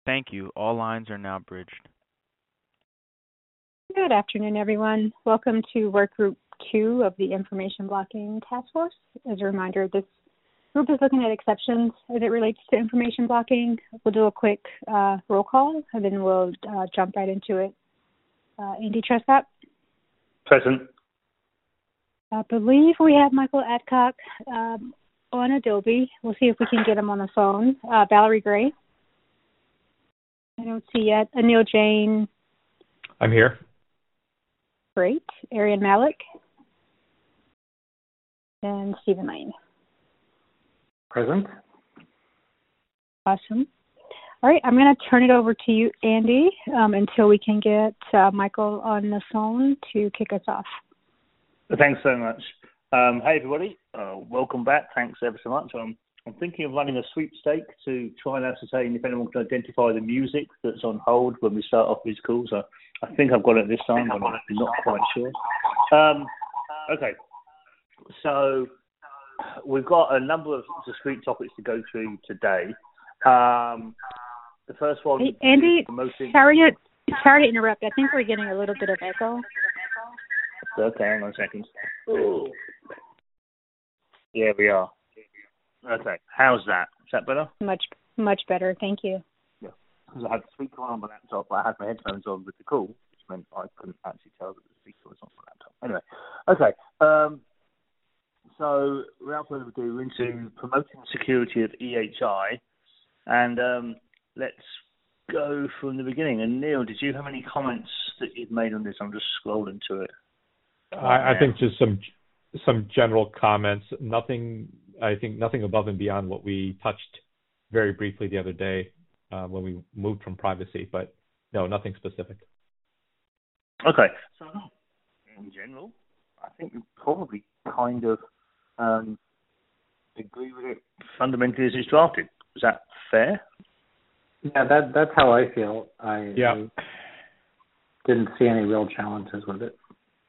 Thank you. All lines are now bridged. Good afternoon, everyone. Welcome to Work Group 2 of the Information Blocking Task Force. As a reminder, this group is looking at exceptions as it relates to information blocking. We'll do a quick roll call, and then we'll jump right into it. Andy Trescott? Present. I believe we have Michael Adcock on Adobe. We'll see if we can get him on the phone. Valerie Gray? I don't see yet. Anil Jain? I'm here. Great. Arian Malik? And Stephen Lane? Present. Awesome. All right, I'm going to turn it over to you, Andy, until we can get Michael on the phone to kick us off. Thanks so much. Hey, everybody. Welcome back. Thanks ever so much. I'm thinking of running a sweepstake to try and ascertain if anyone can identify the music that's on hold when we start off these calls. I think I've got it this time, but I'm not quite sure. Okay. So we've got a number of discrete topics to go through today. The first one... Hey, Andy, sorry to interrupt. I think we're getting a little bit of echo. Okay, hang on a second. Ooh. Yeah, we are. Okay, how's that? Is that better? Much better, thank you. Yeah, because I had the speaker on my laptop, but I had my headphones on with the call, which meant I couldn't actually tell that the speaker was on my laptop. Anyway, okay. So without further ado, we're into promoting security of EHI, and let's go from the beginning. And Neil, did you have any comments that you'd made on this? I'm just scrolling to it. I think just some general comments. Nothing above and beyond what we touched very briefly the other day when we moved from privacy, but no, nothing specific. Okay. So in general, I think we probably kind of agree with it fundamentally as it's drafted. Is that fair? Yeah, that's how I feel. I didn't see any real challenges with it.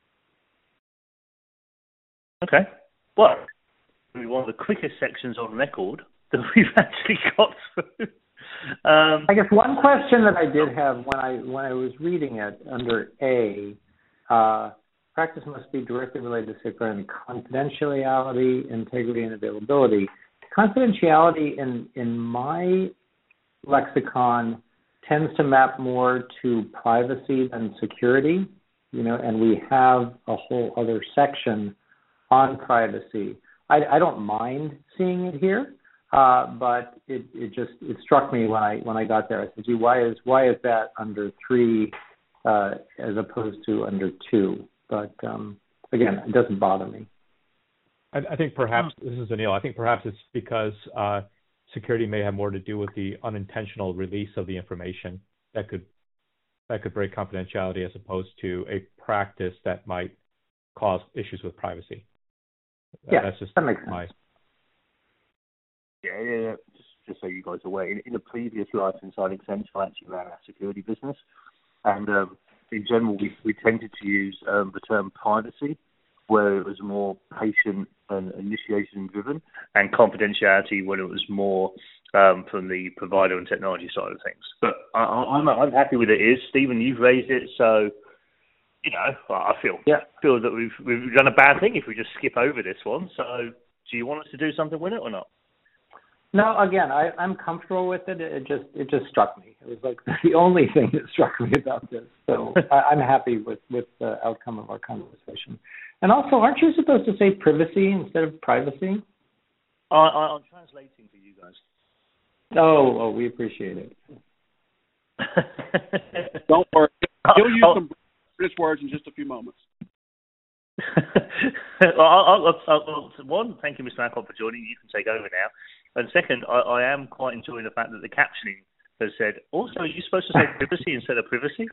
Okay. Well, one of the quickest sections on record that we've actually got through. I guess one question that I did have when I was reading it under A, practice must be directly related to safeguarding confidentiality, integrity, and availability. Confidentiality in my lexicon tends to map more to privacy than security, and we have a whole other section on privacy. I don't mind seeing it here, but it struck me when I got there. I said, gee, why is that under 3 as opposed to under 2? But again, it doesn't bother me. I think perhaps, this is Anil, I think perhaps it's because security may have more to do with the unintentional release of the information that could break confidentiality as opposed to a practice that might cause issues with privacy. Yeah, that's just that makes sense. Yeah. Just so you guys are aware, in a previous life inside Accenture, I actually ran our security business, and in general, we tended to use the term privacy, where it was more patient and initiation driven, and confidentiality when it was more from the provider and technology side of things. But I'm happy with it. Stephen, you've raised it, so. I feel that we've done a bad thing if we just skip over this one. So, do you want us to do something with it or not? No, again, I'm comfortable with it. It just struck me. It was like the only thing that struck me about this. So I'm happy with the outcome of our conversation. And also, aren't you supposed to say privacy instead of privacy? I'm translating for you guys. Oh, we appreciate it. Don't worry. You'll use some British words in just a few moments. One, thank you, Mr. Adcock, for joining. You can take over now. And second, I am quite enjoying the fact that the captioning has said, also, are you supposed to say privacy instead of privacy?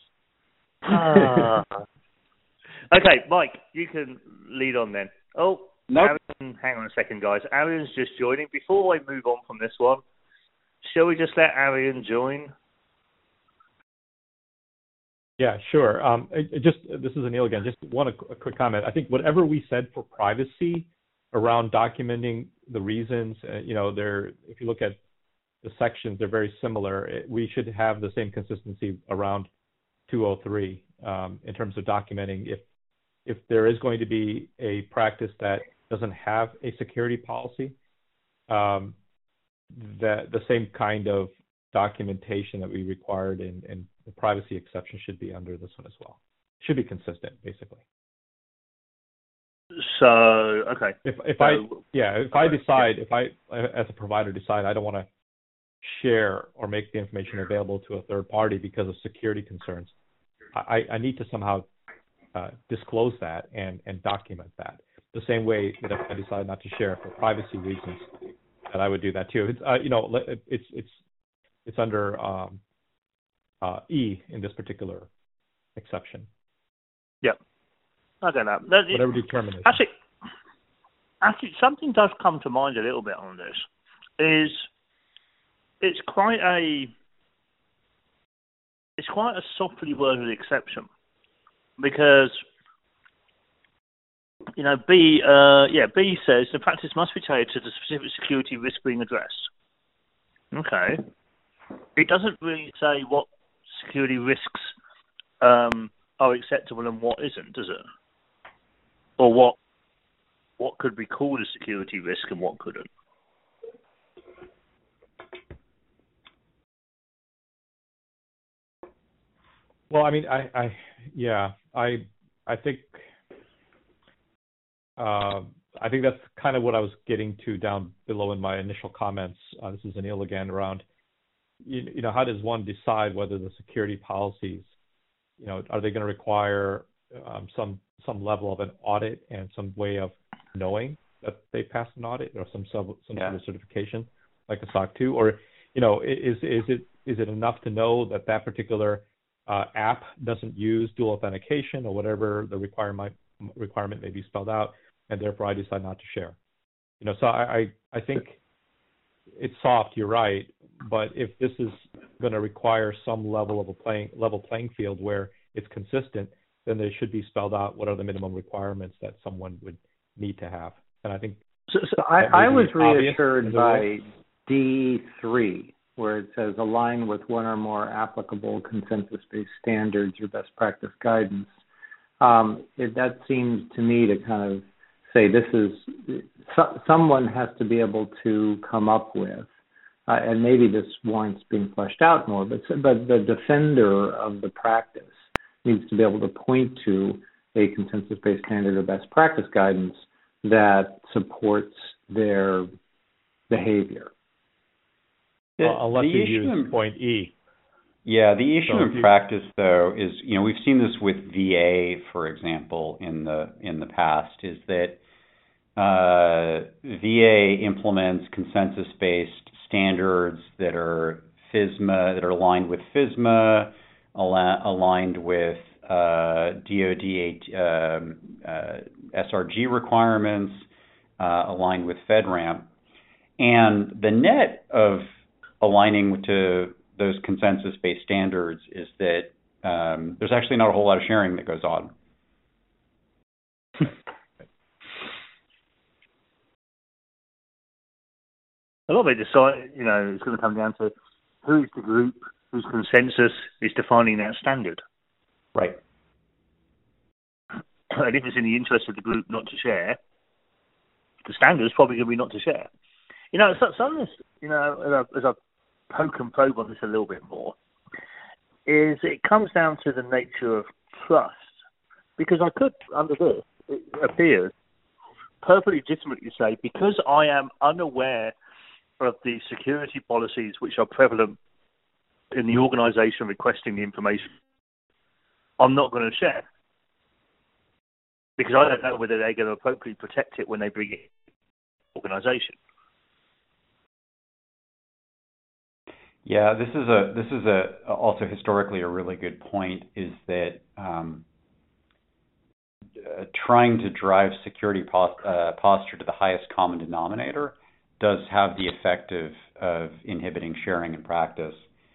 Okay, Mike, you can lead on then. Oh, nope. Arian, hang on a second, guys. Arian's just joining. Before I move on from this one, shall we just let Arian join? Yeah, sure. This is Anil again. Just a quick comment. I think whatever we said for privacy around documenting the reasons, if you look at the sections are very similar. We should have the same consistency around 203 in terms of documenting if there is going to be a practice that doesn't have a security policy, that the same kind of documentation that we required in the privacy exception should be under this one as well. Should be consistent, basically. So, okay. If I as a provider decide I don't want to share or make the information available to a third party because of security concerns, I need to somehow disclose that and document that. The same way that if I decide not to share for privacy reasons, that I would do that too. It's under E in this particular exception. Yep. I don't know. Whatever determination. Actually, something does come to mind a little bit on this. It's quite a softly worded exception because B says the practice must be tailored to the specific security risk being addressed. Okay. It doesn't really say what security risks are acceptable and what isn't, does it? Or what could be called a security risk and what couldn't? Well, I mean, I think that's kind of what I was getting to down below in my initial comments. This is Anil again around, how does one decide whether the security policies, are they going to require some level of an audit and some way of knowing that they passed an audit or some sort of certification like a SOC 2, or is it enough to know that particular app doesn't use dual authentication or whatever the requirement may be spelled out, and therefore I decide not to share. So I think it's soft, you're right, but if this is going to require some level of level playing field where it's consistent, then they should be spelled out what are the minimum requirements that someone would need to have. And I think I was reassured by D3, where it says align with one or more applicable consensus-based standards or best practice guidance. That seems to me to kind of say this is someone has to be able to come up with, and maybe this warrants being fleshed out more, but the defender of the practice needs to be able to point to a consensus-based standard or best practice guidance that supports their behavior. Unless you use point E. Yeah, the issue in practice, though, is we've seen this with VA, for example, in the past, is that VA implements consensus-based standards that are FISMA, that are aligned with FISMA, aligned with DoD SRG requirements, aligned with FedRAMP, and the net of aligning to those consensus-based standards is that there's actually not a whole lot of sharing that goes on. A lot of it decide, it's going to come down to who is the group whose consensus is defining that standard. Right. And if it's in the interest of the group not to share, the standard is probably going to be not to share. Some of this, as I poke and probe on this a little bit more, is it comes down to the nature of trust. Because I could, under this, it appears, perfectly legitimately say, because I am unaware of the security policies which are prevalent in the organisation requesting the information, I'm not going to share. Because I don't know whether they're going to appropriately protect it when they bring it to the organisation. Yeah, this is also historically a really good point, is that trying to drive security posture to the highest common denominator does have the effect of inhibiting sharing in practice.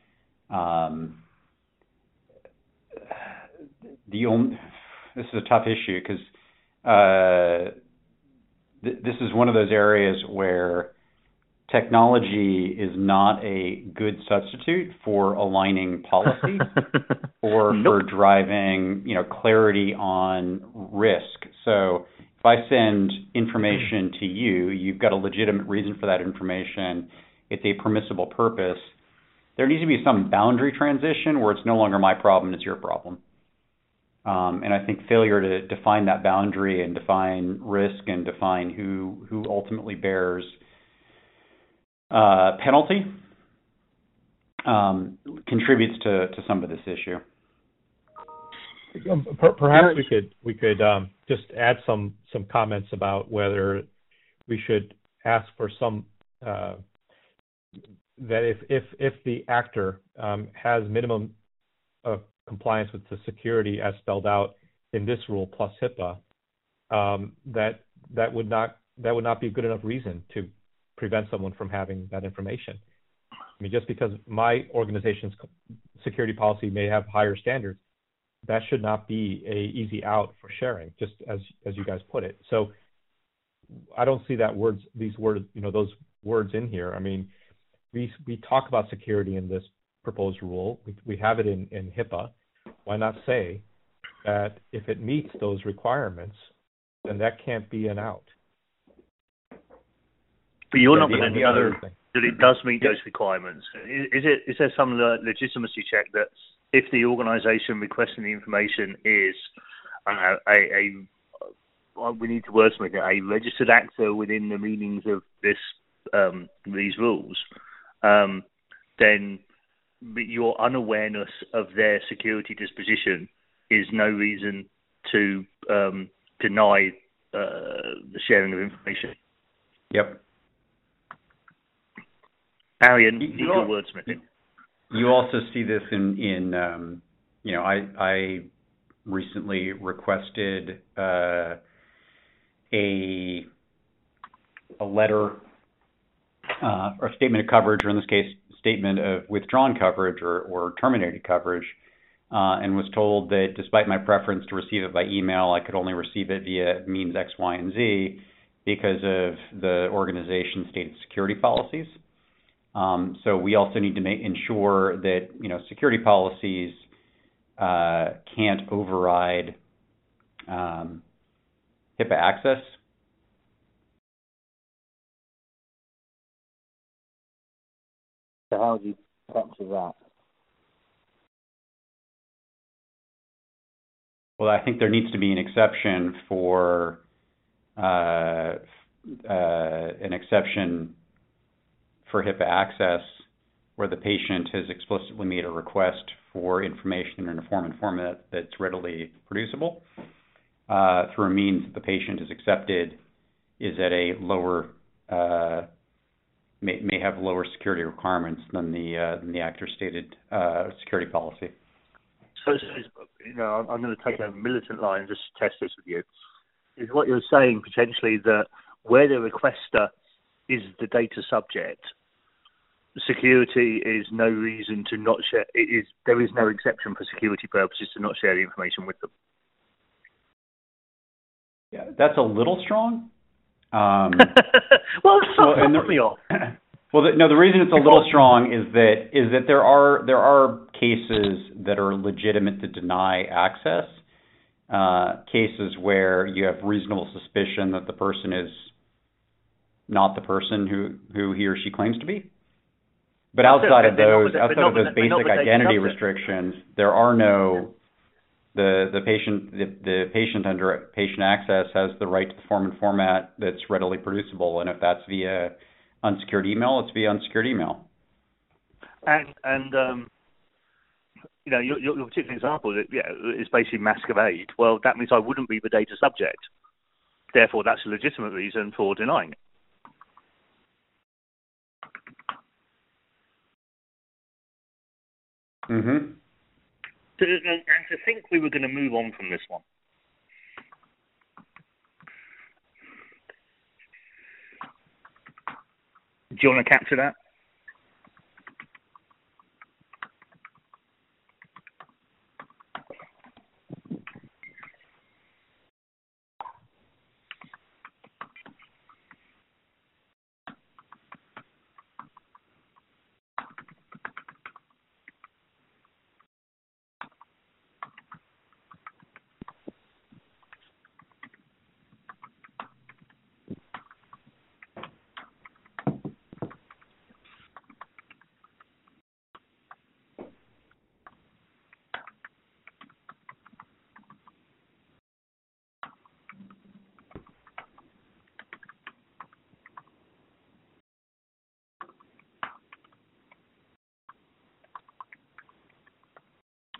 This is a tough issue because this is one of those areas where technology is not a good substitute for aligning policy or for driving, clarity on risk. So if I send information to you, you've got a legitimate reason for that information. It's a permissible purpose. There needs to be some boundary transition where it's no longer my problem, it's your problem. And I think failure to define that boundary and define risk and define who ultimately bears penalty contributes to some of this issue. Perhaps we could just add some comments about whether we should ask for some that if the actor has minimum compliance with the security as spelled out in this rule plus HIPAA, that would not be a good enough reason to prevent someone from having that information. I mean, just because my organization's security policy may have higher standards, that should not be a easy out for sharing, just as you guys put it. So I don't see those words in here. I mean, we talk about security in this proposed rule. We have it in HIPAA. Why not say that if it meets those requirements, then that can't be an out? But you're not going to know that it does meet those requirements. Is there some legitimacy check that if the organisation requesting the information is we need to wordsmith it, a registered actor within the meanings of these rules, then your unawareness of their security disposition is no reason to deny the sharing of information. Yep. Arian, legal wordsmithing. You also see this in I recently requested a letter or a statement of coverage, or in this case, statement of withdrawn coverage or terminated coverage, and was told that despite my preference to receive it by email, I could only receive it via means X, Y, and Z because of the organization's stated security policies. So we also need to ensure that security policies can't override HIPAA access. So how do you capture that? Well, I think there needs to be an exception for HIPAA access where the patient has explicitly made a request for information in a format that's readily producible through a means that the patient has accepted is at a lower may have lower security requirements than the actor's stated security policy. So, I'm going to take a militant line and just test this with you. Is what you're saying potentially that where the requester is the data subject, security is no reason to not share. There is no exception for security purposes to not share the information with them. Yeah, that's a little strong. Well, me off. Well, the reason it's a little strong is that there are cases that are legitimate to deny access, cases where you have reasonable suspicion that the person is not the person who he or she claims to be. But outside of those basic identity restrictions, there are no. The patient under patient access has the right to the form and format that's readily producible, and if that's via unsecured email, it's via unsecured email. And your particular example is basically masquerade. Well, that means I wouldn't be the data subject. Therefore, that's a legitimate reason for denying it. Mm-hmm. And to think we were going to move on from this one. Do you want to capture that?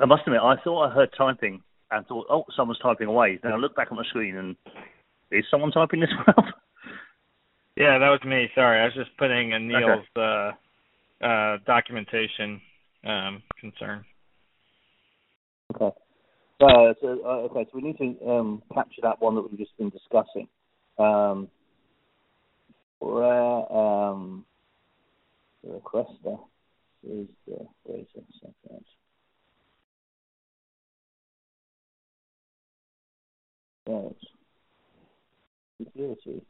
I must admit, I thought I heard typing and thought, oh, someone's typing away. Then I looked back on my screen and is someone typing this well? Yeah, that was me. Sorry, I was just putting in Neil's documentation concern. Okay. So we need to capture that one that we've just been discussing. The requester is the data set. Right. Security.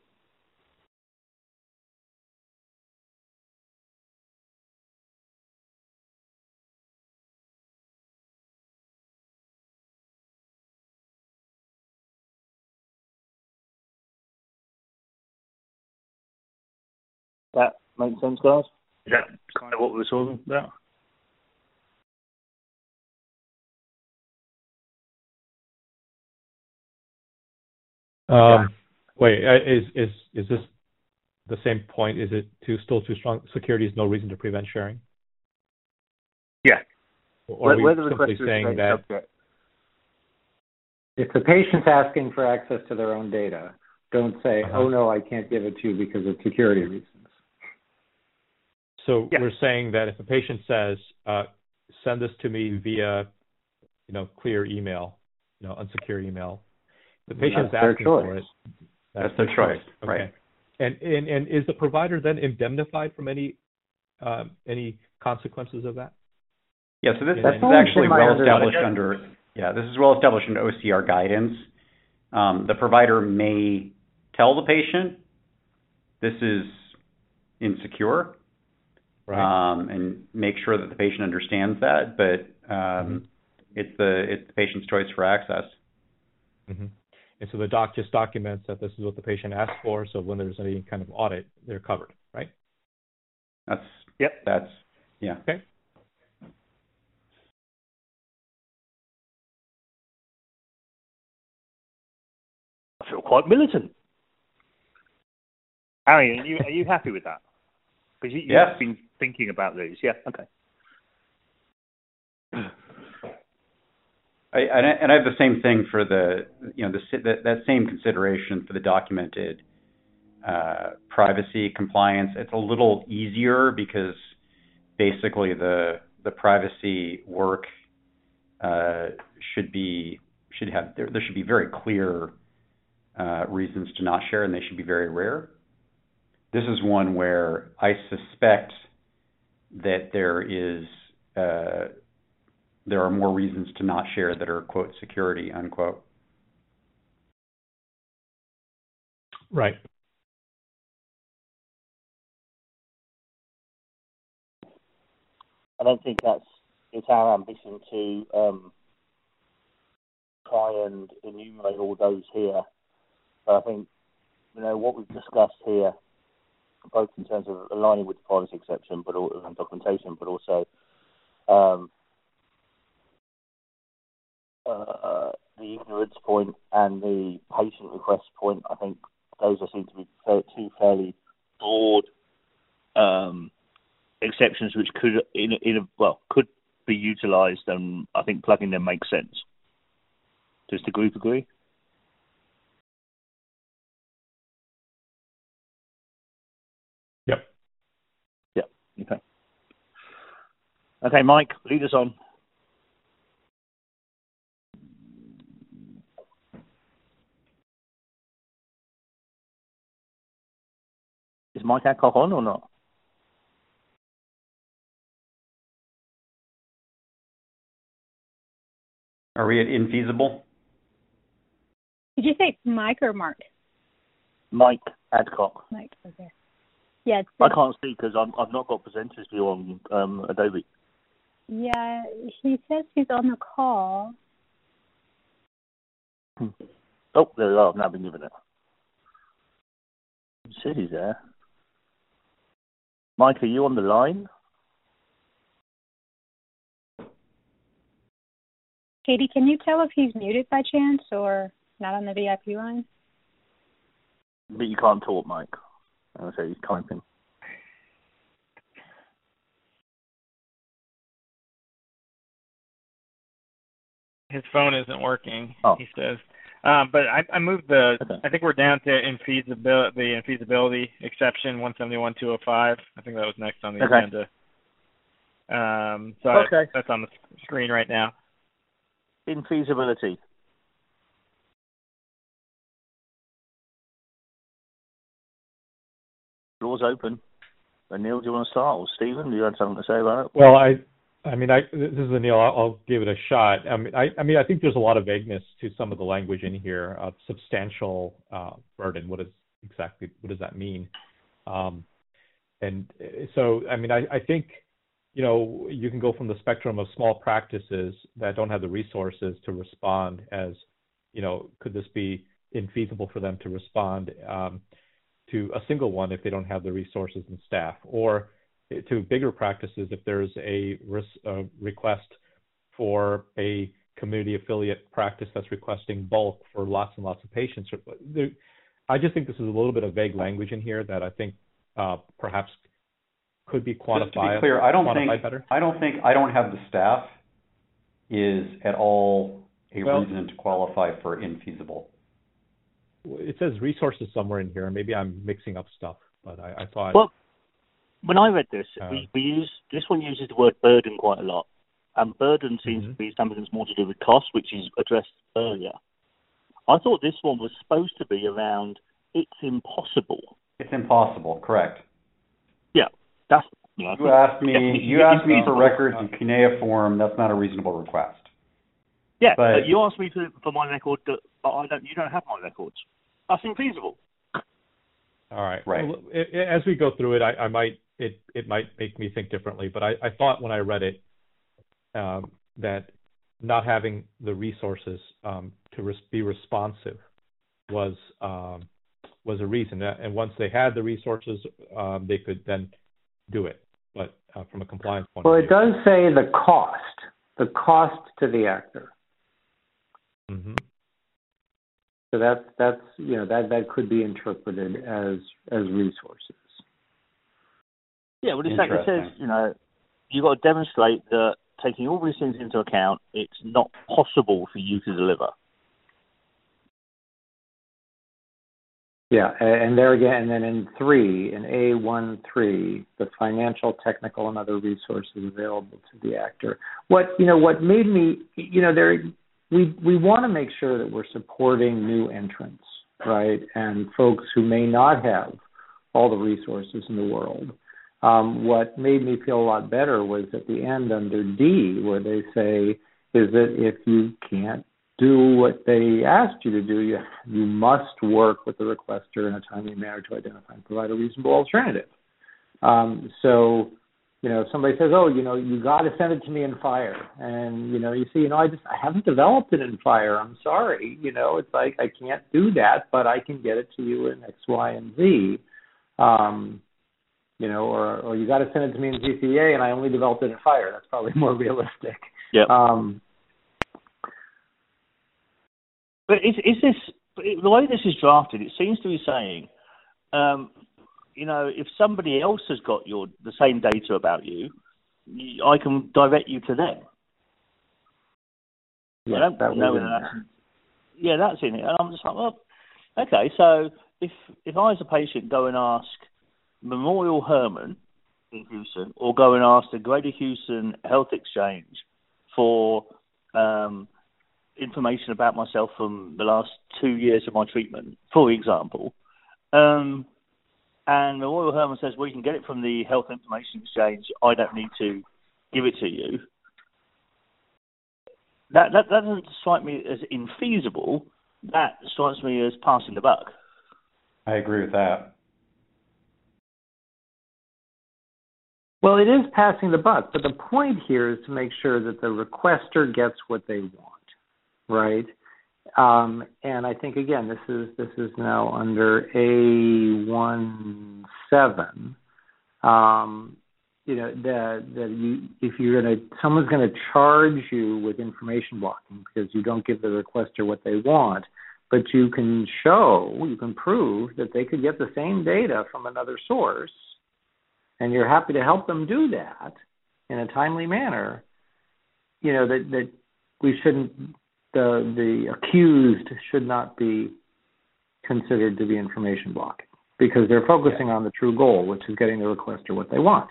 That makes sense, guys? Is that kind of what we were talking about? Wait, is this the same point? Is it still too strong? Security is no reason to prevent sharing? Yeah. Or are we where the simply requester saying is that subject. If the patient's asking for access to their own data, don't say, oh, no, I can't give it to you because of security reasons. So we're saying that if a patient says, send this to me via, clear email, unsecured email, the patient is asking for it. That's their choice, okay. Right? And is the provider then indemnified from any consequences of that? Yeah. So this is actually well established this is well established in OCR guidance. The provider may tell the patient this is insecure. Right. And make sure that the patient understands that, but it's the patient's choice for access. Mm-hmm. And so the doc just documents that this is what the patient asked for, so when there's any kind of audit, they're covered, right? Okay. I feel quite militant. Harry, are you happy with that? Because you've been thinking about these. Yeah, okay. I have the same thing for that same consideration for the documented privacy compliance. It's a little easier because basically the privacy work should be very clear reasons to not share, and they should be very rare. This is one where I suspect that there are more reasons to not share that are, quote, security, unquote. Right. I don't think it's our ambition to try and enumerate all those here. But I think, what we've discussed here, both in terms of aligning with the privacy exception, but also documentation, but also the ignorance point and the patient request point. I think those seem to be two fairly broad exceptions, which could could be utilised, and I think plugging them makes sense. Does the group agree? Yep. Okay. Okay, Mike, lead us on. Is Mike Adcock on or not? Are we at infeasible? Did you say Mike or Mark? Mike Adcock. Mike, okay. Yeah, I can't see because I've not got presenters view on Adobe. Yeah, he says he's on the call. Oh, there we are. I've now been given it. It says he's there. Mike, are you on the line? Katie, can you tell if he's muted by chance or not on the VIP line? But you can't talk, Mike. I say he's typing. his phone isn't working. Oh. He says. But I moved the. Okay. I think we're down to the infeasibility exception 171-205. I think that was next on the agenda. That's on the screen right now. Infeasibility. Floor's open. Neil, do you want to start, or Stephen? Do you have something to say about it? Well, this is Anil. I'll give it a shot. I think there's a lot of vagueness to some of the language in here. Substantial burden. What does that mean? And so, I think, you can go from the spectrum of small practices that don't have the resources to respond as, could this be infeasible for them to respond to a single one if they don't have the resources and staff, or to bigger practices if there's a request for a community affiliate practice that's requesting bulk for lots and lots of patients. I just think this is a little bit of vague language in here that I think perhaps could be quantified. Just to be clear, I don't think I don't have the staff is at all a reason to qualify for infeasible. It says resources somewhere in here. Maybe I'm mixing up stuff, but I thought. Well, when I read this, this one uses the word burden quite a lot, and burden seems to be something that's more to do with cost, which is addressed earlier. I thought this one was supposed to be around it's impossible. It's impossible, correct? Yeah, that's. You asked me for records in cuneiform. That's not a reasonable request. Yeah, but you asked me for my record, but you don't have my records. That's infeasible. All right. Right. Well, as we go through it, it might make me think differently. But I thought when I read it that not having the resources to be responsive was a reason. And once they had the resources, they could then do it. But from a compliance point of view. Well, it does say the cost to the actor. Mm-hmm. So that's that could be interpreted as resources. Yeah, well, it says you've got to demonstrate that taking all these things into account, it's not possible for you to deliver. Yeah, and there again, and then in A1.3, the financial, technical, and other resources available to the actor. What made me, we want to make sure that we're supporting new entrants, right, and folks who may not have all the resources in the world. What made me feel a lot better was at the end under D, where they say is that if you can't do what they asked you to do, you must work with the requester in a timely manner to identify and provide a reasonable alternative. So, if somebody says, you got to send it to me in FHIR, and, you say, I haven't developed it in FHIR. I'm sorry. It's like I can't do that, but I can get it to you in X, Y, and Z. Or you got to send it to me in CCA, and I only developed it in FHIR. That's probably more realistic. Yeah. But is this the way this is drafted? It seems to be saying, if somebody else has got the same data about you, I can direct you to them. Yeah, I don't know whether that's in it. And I'm just like, well, okay. So if I as a patient go and ask Memorial Hermann in Houston, or go and ask the Greater Houston Health Exchange for information about myself from the last 2 years of my treatment, for example, and the Royal Hermann says, well, you can get it from the Health Information Exchange, I don't need to give it to you. That doesn't strike me as infeasible. That strikes me as passing the buck. I agree with that. Well, it is passing the buck, but the point here is to make sure that the requester gets what they want. Right, and I think again, this is now under A17. That someone's going to charge you with information blocking because you don't give the requester what they want, but you can prove that they could get the same data from another source, and you're happy to help them do that in a timely manner. That we shouldn't the accused should not be considered to be information blocking because they're focusing on the true goal, which is getting the requester what they want.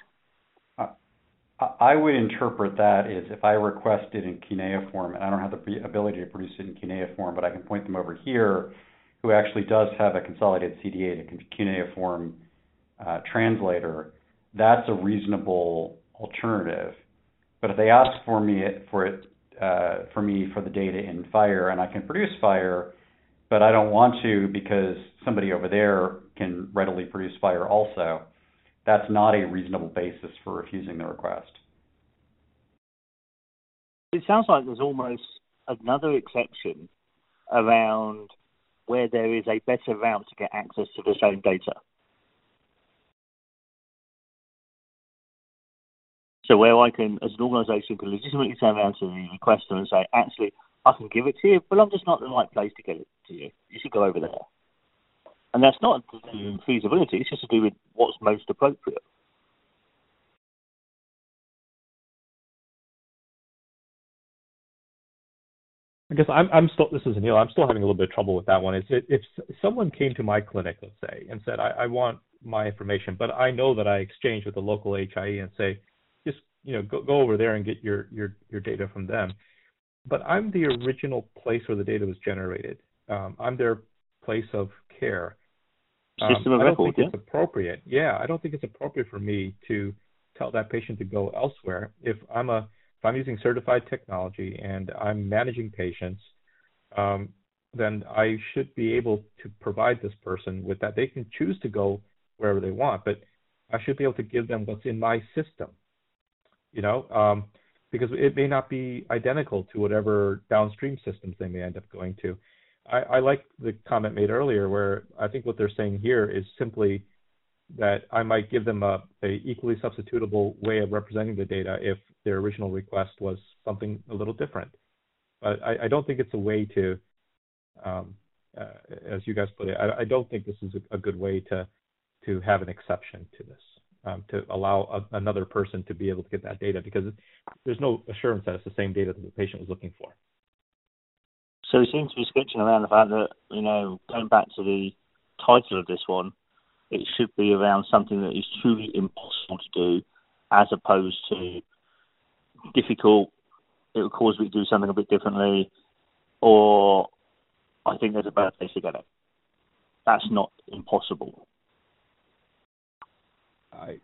I would interpret that as if I request it in cuneiform, and I don't have the ability to produce it in cuneiform, but I can point them over here, who actually does have a consolidated CD8, a cuneiform translator. That's a reasonable alternative. But if they ask for the data in FHIR, and I can produce FHIR, but I don't want to because somebody over there can readily produce FHIR also, that's not a reasonable basis for refusing the request. It sounds like there's almost another exception around where there is a better route to get access to the same data. So where I can, as an organisation, can legitimately turn around to the requester and say, actually, I can give it to you, but I'm just not the right place to get it to you. You should go over there. And that's not to do with feasibility, it's just to do with what's most appropriate. I guess I'm still, this is Anil, I'm still having a little bit of trouble with that one. If someone came to my clinic, let's say, and said, I want my information, but I know that I exchanged with the local HIE and say, just, go over there and get your data from them. But I'm the original place where the data was generated. I'm their place of care. System of record, it's appropriate. Yeah, I don't think it's appropriate for me to tell that patient to go elsewhere. If I'm using certified technology and I'm managing patients, then I should be able to provide this person with that. They can choose to go wherever they want, but I should be able to give them what's in my system, because it may not be identical to whatever downstream systems they may end up going to. I like the comment made earlier where I think what they're saying here is simply that I might give them a equally substitutable way of representing the data if their original request was something a little different. But I don't think it's a way to, as you guys put it, I don't think this is a good way to have an exception to this, to allow another person to be able to get that data, because there's no assurance that it's the same data that the patient was looking for. So it seems to be sketching around the fact that, going back to the title of this one, it should be around something that is truly impossible to do, as opposed to difficult, it would cause me to do something a bit differently, or I think there's a better place to get it. That's not impossible. I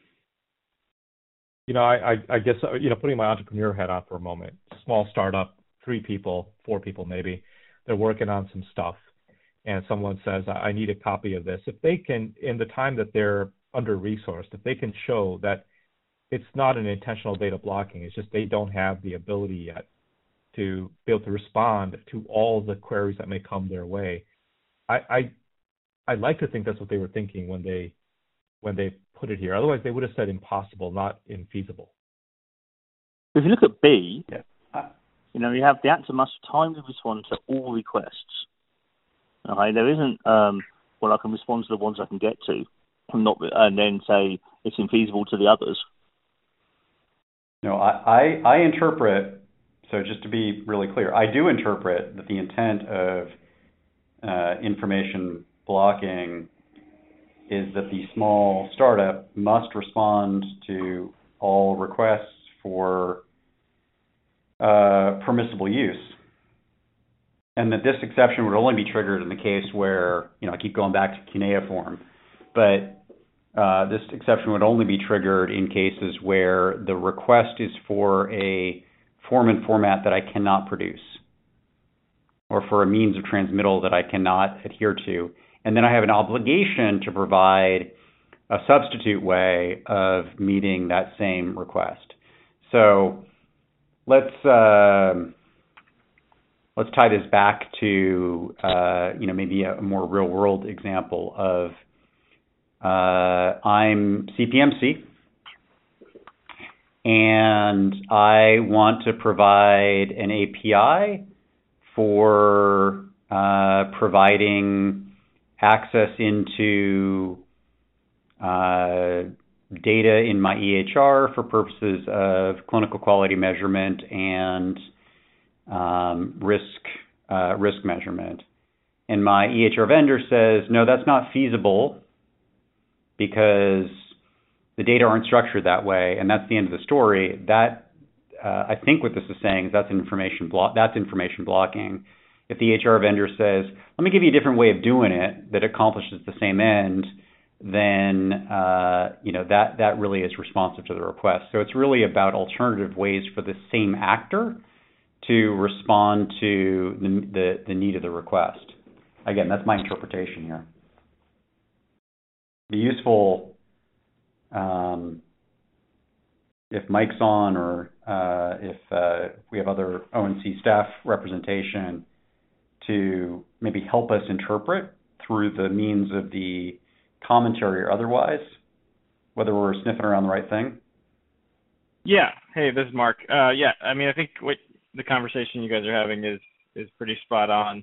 guess, putting my entrepreneur hat on for a moment, small startup, 3 people, 4 people maybe, they're working on some stuff, and someone says, I need a copy of this. If they can, in the time that they're under-resourced, if they can show that it's not an intentional data blocking, it's just they don't have the ability yet to be able to respond to all the queries that may come their way, I'd like to think that's what they were thinking when they put it here. Otherwise, they would have said impossible, not infeasible. If you look at B, yeah. You have the actor must timely respond to all requests. Okay, there isn't, I can respond to the ones I can get to, and then say it's infeasible to the others. No, I interpret, so just to be really clear, I do interpret that the intent of information blocking is that the small startup must respond to all requests for permissible use. And that this exception would only be triggered in the case where, I keep going back to cuneiform, but this exception would only be triggered in cases where the request is for a form and format that I cannot produce, or for a means of transmittal that I cannot adhere to. And then I have an obligation to provide a substitute way of meeting that same request. So let's tie this back to maybe a more real world example of I'm CPMC and I want to provide an API for providing access into data in my EHR for purposes of clinical quality measurement and risk measurement. And my EHR vendor says, no, that's not feasible because the data aren't structured that way, and that's the end of the story. That I think what this is saying is that's information blocking. If the HR vendor says, let me give you a different way of doing it that accomplishes the same end, then that really is responsive to the request. So it's really about alternative ways for the same actor to respond to the need of the request. Again, that's my interpretation here. It'd be useful if Mike's on, or if we have other ONC staff representation, to maybe help us interpret through the means of the commentary or otherwise, whether we're sniffing around the right thing. Yeah. Hey, this is Mark. Yeah, I mean, I think what the conversation you guys are having is pretty spot on.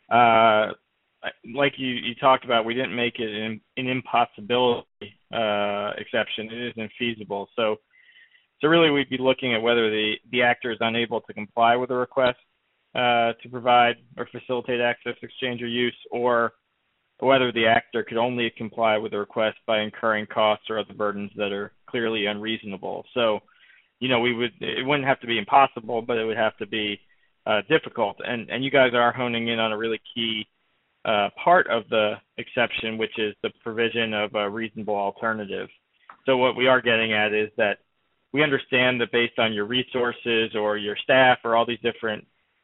Like you talked about, we didn't make it an impossibility exception. It isn't feasible. So really we'd be looking at whether the actor is unable to comply with a request to provide or facilitate access, exchange, or use, or whether the actor could only comply with the request by incurring costs or other burdens that are clearly unreasonable. So, it wouldn't have to be impossible, but it would have to be difficult. And you guys are honing in on a really key part of the exception, which is the provision of a reasonable alternative. So what we are getting at is that we understand that based on your resources or your staff or all these different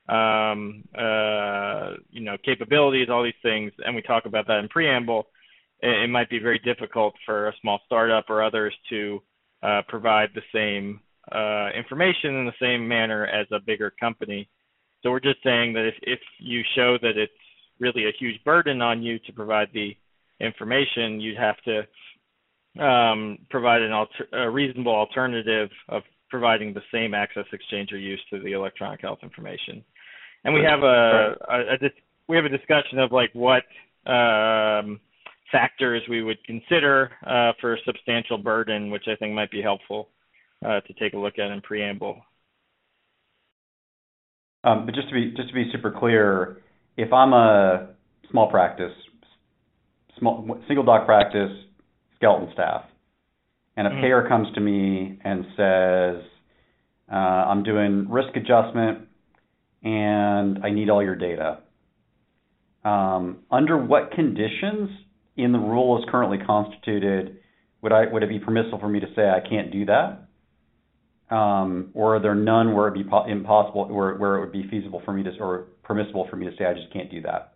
capabilities, all these things, and we talk about that in preamble, it might be very difficult for a small startup or others to provide the same information in the same manner as a bigger company. So we're just saying that if you show that it's really a huge burden on you to provide the information, you'd have to provide a reasonable alternative of providing the same access, exchange, or use to the electronic health information. And we have a discussion of like what factors we would consider for substantial burden, which I think might be helpful to take a look at in preamble. But just to be super clear, if I'm a small practice, single doc practice, skeleton staff, and a payer comes to me and says, I'm doing risk adjustment and I need all your data. Under what conditions in the rule as currently constituted would it be permissible for me to say I can't do that? Or are there none where it'd be impossible, where it would be feasible for me to, or permissible for me to say I just can't do that?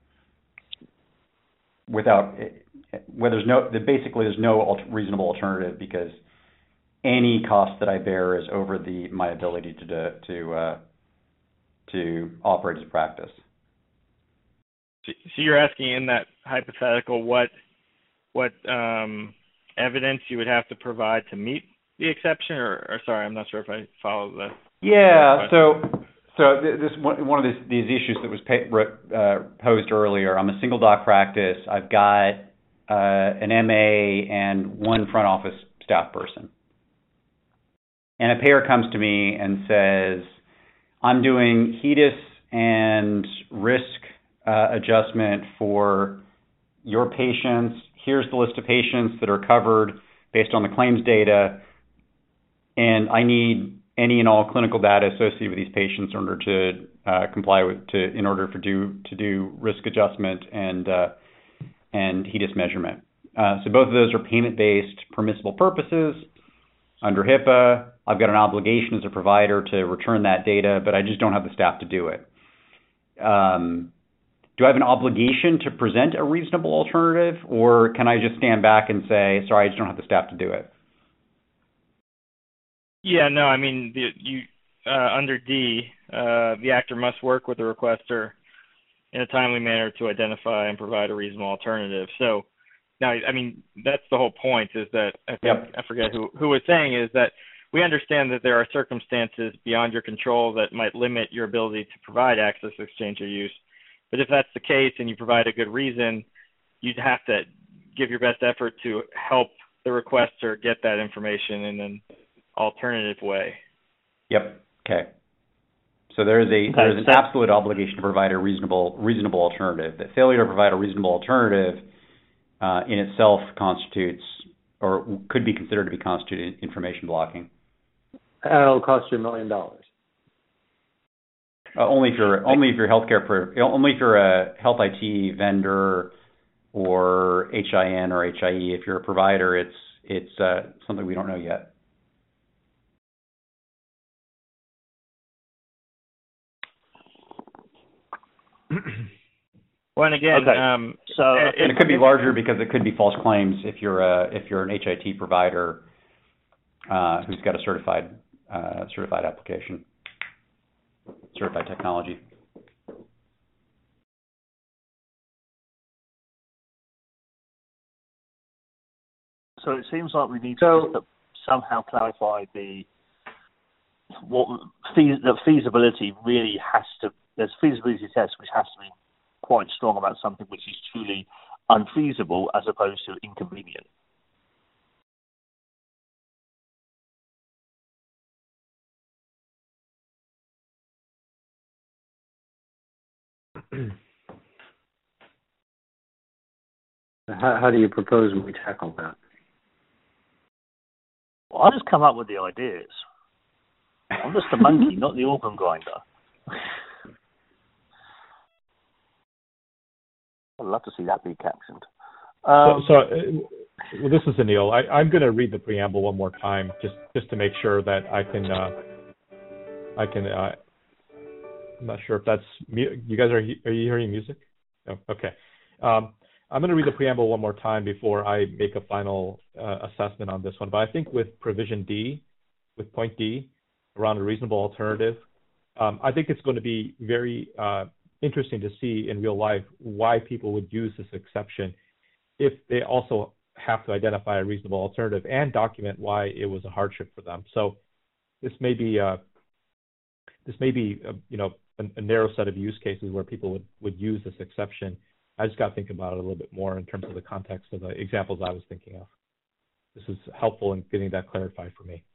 Basically there's no reasonable alternative because any cost that I bear is over my ability to operate as a practice. So you're asking in that hypothetical what evidence you would have to provide to meet the exception, or sorry, I'm not sure if I follow the. Yeah. So this one of these issues that was posed earlier. I'm a single doc practice. I've got an MA and one front office staff person, and a payer comes to me and says, I'm doing HEDIS and risk adjustment for your patients. Here's the list of patients that are covered based on the claims data, and I need any and all clinical data associated with these patients in order to do risk adjustment and HEDIS measurement. So both of those are payment-based permissible purposes under HIPAA. I've got an obligation as a provider to return that data, but I just don't have the staff to do it. Do I have an obligation to present a reasonable alternative, or can I just stand back and say, sorry, I just don't have the staff to do it? Yeah, no, I mean, under D, the actor must work with the requester in a timely manner to identify and provide a reasonable alternative. So now, I mean, that's the whole point, is that I forget who was saying, is that we understand that there are circumstances beyond your control that might limit your ability to provide access, exchange, or use. But if that's the case and you provide a good reason, you'd have to give your best effort to help the requester get that information in an alternative way. Yep. Okay. So there's an absolute obligation to provide a reasonable alternative. The failure to provide a reasonable alternative in itself constitutes or could be considered to be constituted information blocking. And it'll cost you $1 million. Only if you're a health IT vendor or HIN or HIE. If you're a provider, it's something we don't know yet. Well, and again, and it could be larger because it could be false claims if you're an HIT provider who's got a certified application, certified technology. So it seems like we need to somehow clarify the feasibility really has to. There's a feasibility test which has to be quite strong about something which is truly unfeasible as opposed to inconvenient. How do you propose we tackle that? Well, I just come up with the ideas. I'm just a monkey, not the organ grinder. I'd love to see that be captioned. Well, this is Anil. I'm going to read the preamble one more time, just to make sure that I can. I'm not sure if that's you guys are you hearing music? Oh, okay. I'm going to read the preamble one more time before I make a final assessment on this one. But I think with provision D, with point D, around a reasonable alternative, I think it's going to be very interesting to see in real life why people would use this exception if they also have to identify a reasonable alternative and document why it was a hardship for them. So this may be a narrow set of use cases where people would use this exception. I just got to think about it a little bit more in terms of the context of the examples I was thinking of. This is helpful in getting that clarified for me.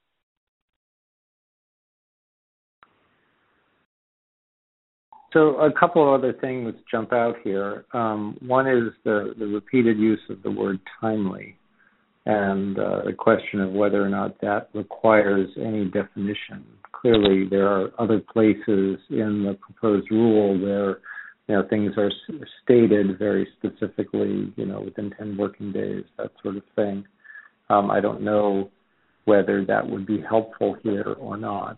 So a couple of other things jump out here. One is the repeated use of the word timely and the question of whether or not that requires any definition. Clearly, there are other places in the proposed rule where things are stated very specifically, within 10 working days, that sort of thing. I don't know whether that would be helpful here or not.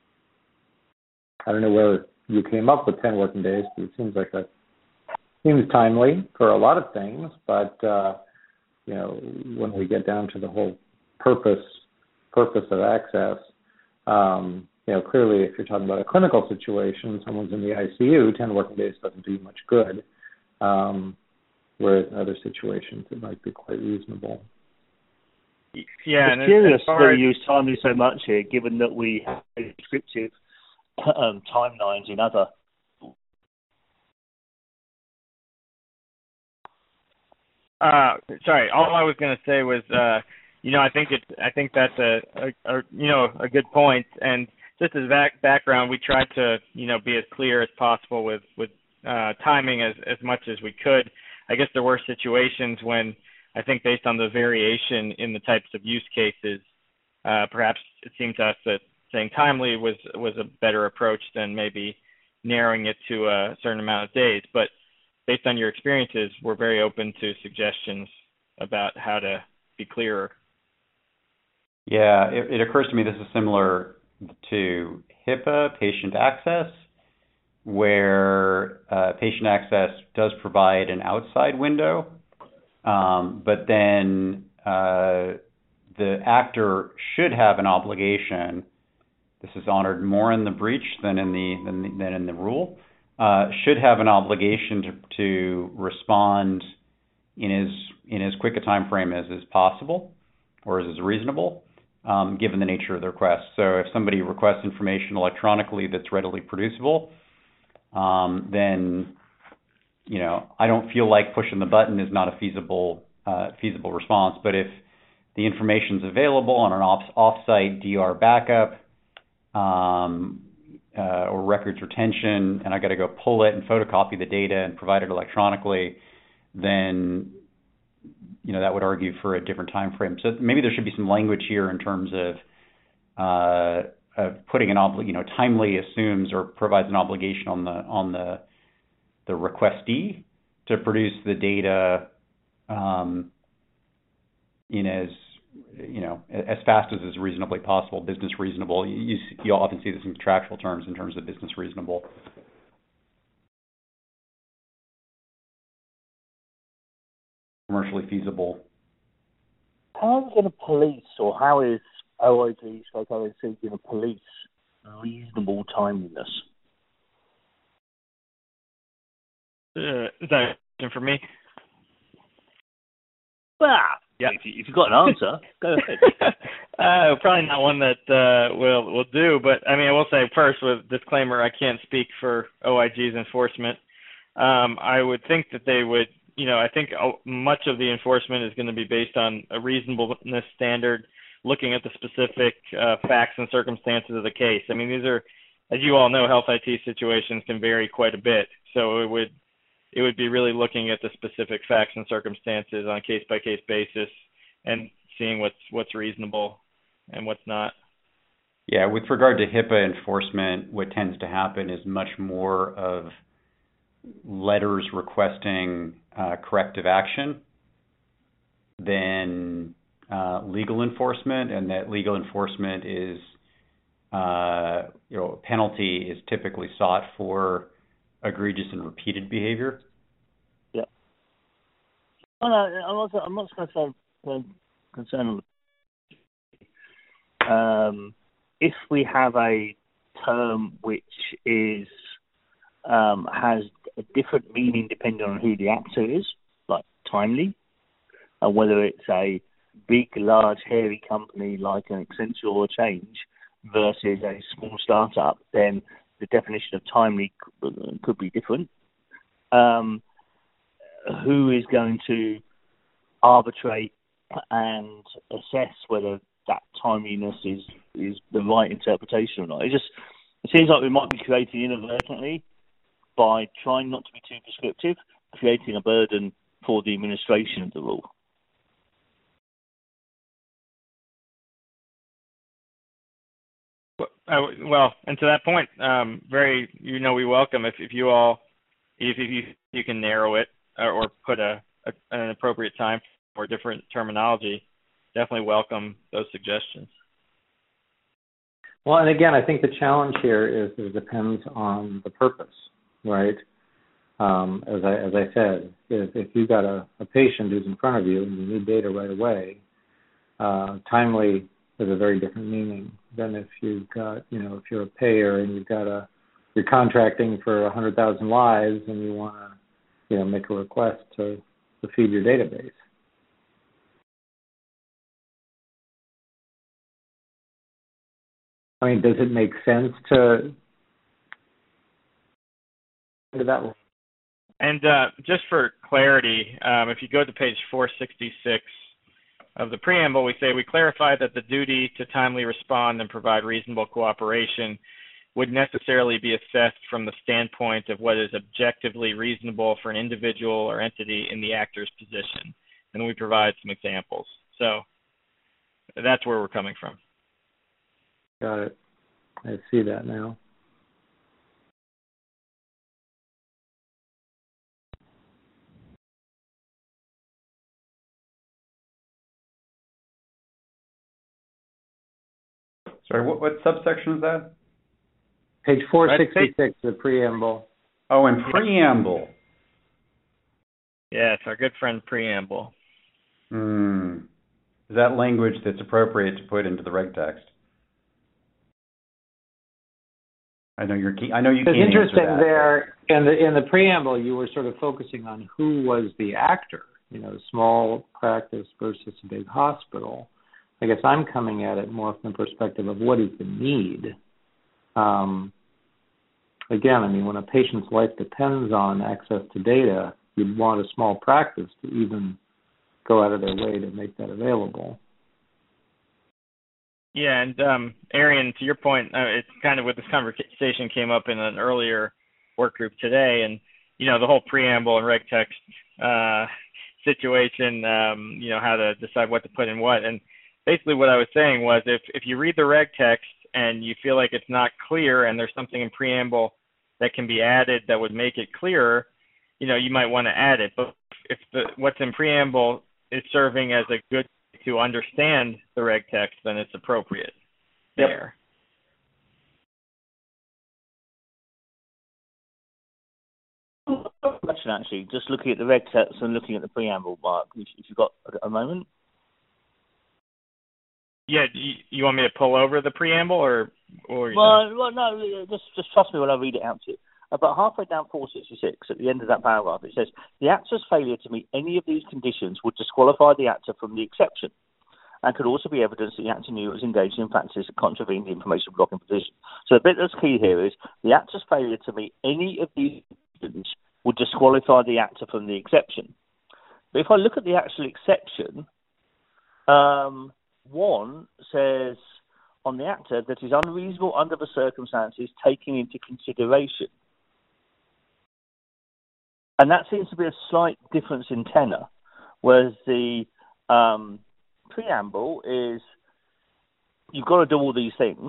I don't know whether you came up with 10 working days, but it seems like that seems timely for a lot of things. But when we get down to the whole purpose of access, clearly, if you're talking about a clinical situation, someone's in the ICU, 10 working days doesn't do you much good. Whereas in other situations, it might be quite reasonable. Yeah, I'm curious that you use timely so much here, given that we have descriptive timelines in other. Sorry, all I was going to say was, I think that's a good point. And just as background, we tried to, be as clear as possible with timing as much as we could. I guess there were situations when I think based on the variation in the types of use cases, perhaps it seemed to us that saying timely was a better approach than maybe narrowing it to a certain amount of days. But based on your experiences, we're very open to suggestions about how to be clearer. Yeah, it occurs to me this is similar to HIPAA, patient access, where patient access does provide an outside window, but then the actor should have an obligation. This is honored more in the breach than in the rule. Should have an obligation to respond in as quick a time frame as is possible or as is reasonable, given the nature of the request. So if somebody requests information electronically that's readily producible, then I don't feel like pushing the button is not a feasible response. But if the information's available on an off-site DR backup, or records retention, and I got to go pull it and photocopy the data and provide it electronically, then that would argue for a different time frame. So maybe there should be some language here in terms of putting an timely assumes or provides an obligation on the requestee to produce the data as fast as is reasonably possible, business reasonable. You often see this in contractual terms in terms of business reasonable. Commercially feasible. How are we going to police, or how is OIG/OIC going to police reasonable timeliness? Is that a question for me? Well, yeah. If you've got an answer, go ahead. Probably not one that we'll do, but I will say first, with disclaimer, I can't speak for OIG's enforcement. I would think that they would. I think much of the enforcement is going to be based on a reasonableness standard, looking at the specific facts and circumstances of the case. These are, as you all know, health IT situations can vary quite a bit. So it would be really looking at the specific facts and circumstances on a case-by-case basis and seeing what's reasonable and what's not. Yeah, with regard to HIPAA enforcement, what tends to happen is much more of letters requesting corrective action than legal enforcement, and that legal enforcement is, penalty is typically sought for egregious and repeated behavior. Yeah. I'm not concerned. If we have a term which is has a different meaning depending on who the actor is, like timely, and whether it's a big, large, hairy company like an Accenture or Change versus a small startup, then the definition of timely could be different. Who is going to arbitrate and assess whether that timeliness is the right interpretation or not? It seems like we might be creating inadvertently, by trying not to be too prescriptive, creating a burden for the administration of the rule. Well, and to that point, we welcome if you can narrow it or put an appropriate time for different terminology. Definitely welcome those suggestions. Well, and again, I think the challenge here is it depends on the purpose, right? As I said, if you've got a patient who's in front of you and you need data right away, timely has a very different meaning than if you've got, if you're a payer and you're contracting for 100,000 lives and you want to, make a request to feed your database. Does it make sense to that one? And just for clarity, if you go to page 466 of the preamble, we say we clarify that the duty to timely respond and provide reasonable cooperation would necessarily be assessed from the standpoint of what is objectively reasonable for an individual or entity in the actor's position. And we provide some examples. So that's where we're coming from. Got it. I see that now. Sorry, what subsection is that? Page 466, the preamble. Oh, and preamble. Yeah, it's our good friend preamble. Is that language that's appropriate to put into the reg text? I know you're keen. I know you can't answer that. It's interesting there in the preamble. You were sort of focusing on who was the actor. Small practice versus a big hospital. I guess I'm coming at it more from the perspective of what is the need. Again, when a patient's life depends on access to data, you'd want a small practice to even go out of their way to make that available. Yeah, and Arian, to your point, it's kind of what this conversation came up in an earlier work group today, and the whole preamble and reg text situation, how to decide what to put in what. And basically what I was saying was if you read the reg text and you feel like it's not clear and there's something in preamble that can be added that would make it clearer, you might want to add it. But if what's in preamble is serving as a good to understand the reg text, then it's appropriate there. Question, actually, just looking at the reg text and looking at the preamble, Mark, if you've got a moment. Yeah, you want me to pull over the preamble, or well, no, just trust me when I read it out to you. About halfway down 466, at the end of that paragraph, it says, the actor's failure to meet any of these conditions would disqualify the actor from the exception, and could also be evidence that the actor knew it was engaged in practices that contravened the information blocking provision. So the bit that's key here is the actor's failure to meet any of these conditions would disqualify the actor from the exception. But if I look at the actual exception, one says on the actor that is unreasonable under the circumstances taking into consideration. And that seems to be a slight difference in tenor, whereas the preamble is you've got to do all these things,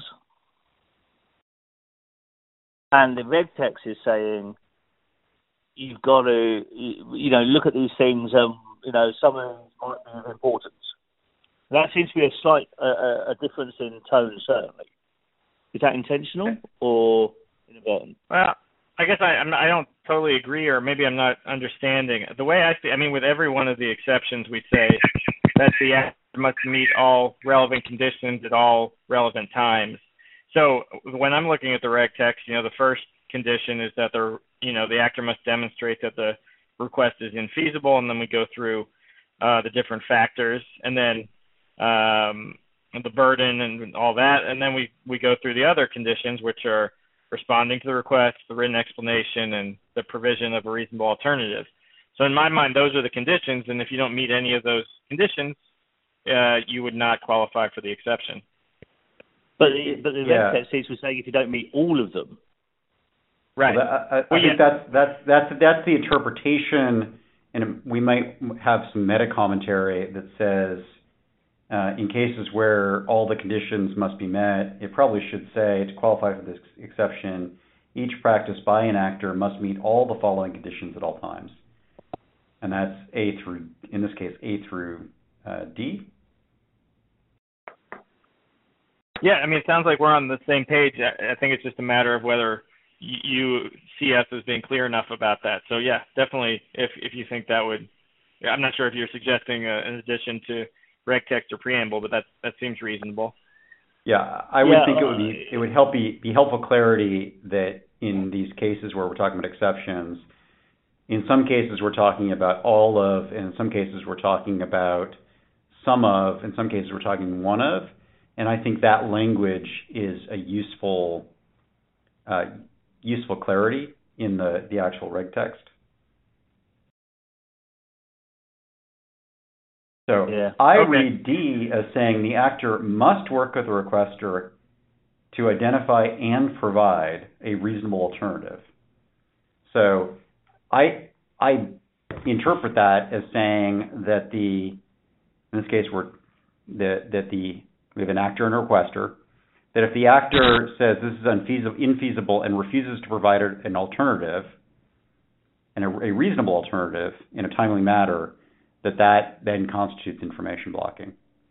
and the reg text is saying you've got to, look at these things, some of them might be of importance. That seems to be a slight a difference in tone, certainly. Is that intentional or inadvertent? Well, I guess I don't totally agree, or maybe I'm not understanding. The way I see, with every one of the exceptions, we say that the actor must meet all relevant conditions at all relevant times. So when I'm looking at the reg text, the first condition is that the actor must demonstrate that the request is infeasible, and then we go through the different factors, and then the burden and all that, and then we go through the other conditions, which are responding to the request, the written explanation, and the provision of a reasonable alternative. So in my mind, those are the conditions, and if you don't meet any of those conditions, you would not qualify for the exception. But the reg text seems to say if you don't meet all of them. Right. Well, I think that's the interpretation, and we might have some meta commentary that says in cases where all the conditions must be met, it probably should say, to qualify for this exception, each practice by an actor must meet all the following conditions at all times. And that's in this case, A through D. Yeah, it sounds like we're on the same page. I think it's just a matter of whether you see us as being clear enough about that. So yeah, definitely, if you think that would, I'm not sure if you're suggesting an addition to reg text or preamble, but that seems reasonable. Yeah, I would think it would be helpful clarity that in these cases where we're talking about exceptions, in some cases we're talking about all of, and in some cases we're talking about some of, in some cases we're talking one of, and I think that language is a useful clarity in the actual reg text. So read D as saying the actor must work with the requester to identify and provide a reasonable alternative. So I interpret that as saying that in this case we have an actor and a requester, that if the actor says this is infeasible and refuses to provide an alternative, and a reasonable alternative in a timely manner, that then constitutes information blocking.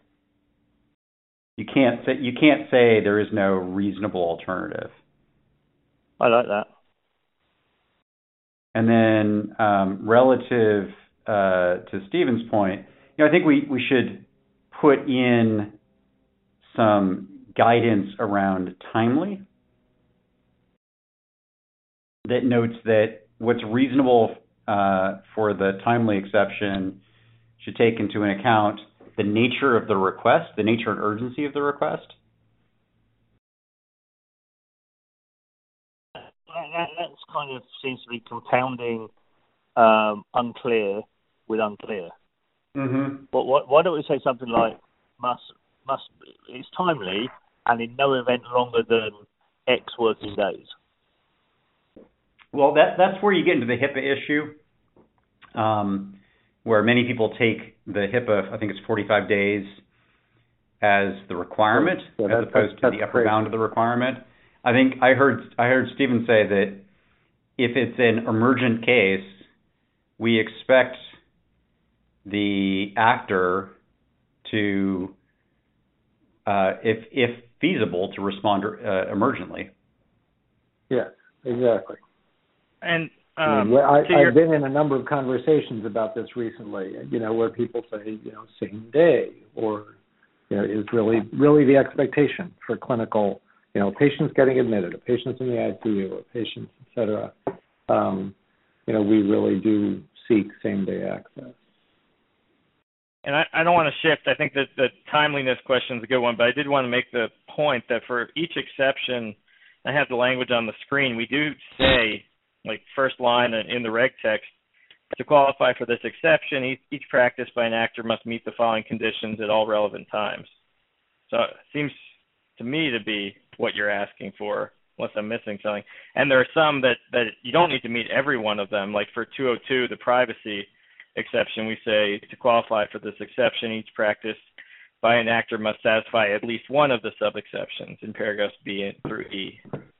You can't say there is no reasonable alternative. I like that. And then relative to Stephen's point, I think we should put in some guidance around timely that notes that what's reasonable for the timely exception should take into account the nature of the request, the nature and urgency of the request. That's kind of seems to be compounding unclear with unclear. Mm-hmm. But why don't we say something like must it's timely and in no event longer than X working days. Well, that's where you get into the HIPAA issue, where many people take the HIPAA, I think it's 45 days, as the requirement, as opposed to the upper bound of the requirement. I think I heard Stephen say that if it's an emergent case, we expect the actor to, if feasible, to respond emergently. Yes, exactly. And I've been in a number of conversations about this recently, where people say, same day, or, is really the expectation for clinical, patients getting admitted, or patients in the ICU, or patients, et cetera. We really do seek same-day access. And I don't want to shift. I think that the timeliness question is a good one, but I did want to make the point that for each exception, I have the language on the screen. We do say, like first line in the reg text, to qualify for this exception, each practice by an actor must meet the following conditions at all relevant times. So it seems to me to be what you're asking for, unless I'm missing something. And there are some that you don't need to meet every one of them. Like for 202, the privacy exception, we say to qualify for this exception, each practice by an actor must satisfy at least one of the sub-exceptions in paragraphs B through E.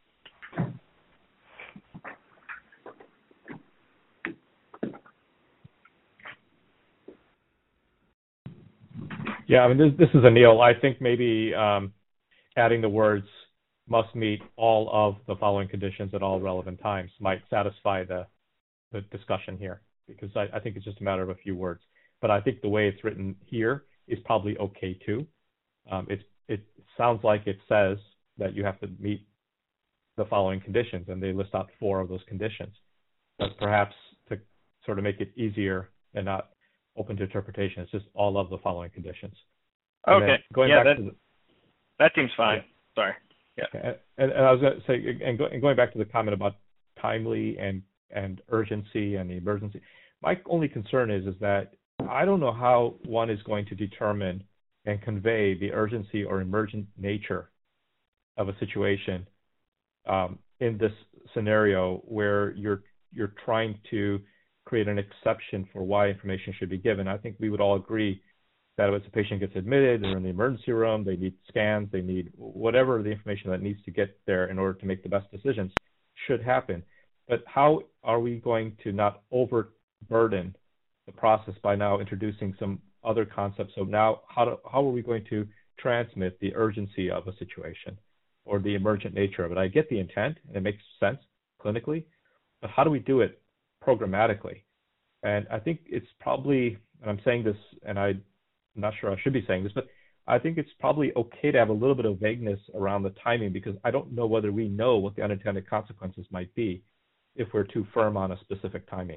Yeah, I mean, this is Anil. I think maybe adding the words must meet all of the following conditions at all relevant times might satisfy the discussion here, because I think it's just a matter of a few words. But I think the way it's written here is probably okay too. It sounds like it says that you have to meet the following conditions, and they list out 4 of those conditions. But perhaps to sort of make it easier and not open to interpretation, it's just all of the following conditions. Okay. That seems fine. Yeah. Sorry. Yeah. And I was going to say, and going back to the comment about timely and urgency and the emergency, my only concern is that I don't know how one is going to determine and convey the urgency or emergent nature of a situation in this scenario where you're trying to create an exception for why information should be given. I think we would all agree that if a patient gets admitted, they're in the emergency room, they need scans, they need whatever the information that needs to get there in order to make the best decisions should happen. But how are we going to not overburden the process by now introducing some other concepts? So now how are we going to transmit the urgency of a situation or the emergent nature of it? I get the intent, and it makes sense clinically, but how do we do it programmatically? And I think it's probably, and I'm saying this, and I'm not sure I should be saying this, but I think it's probably okay to have a little bit of vagueness around the timing, because I don't know whether we know what the unintended consequences might be if we're too firm on a specific timing.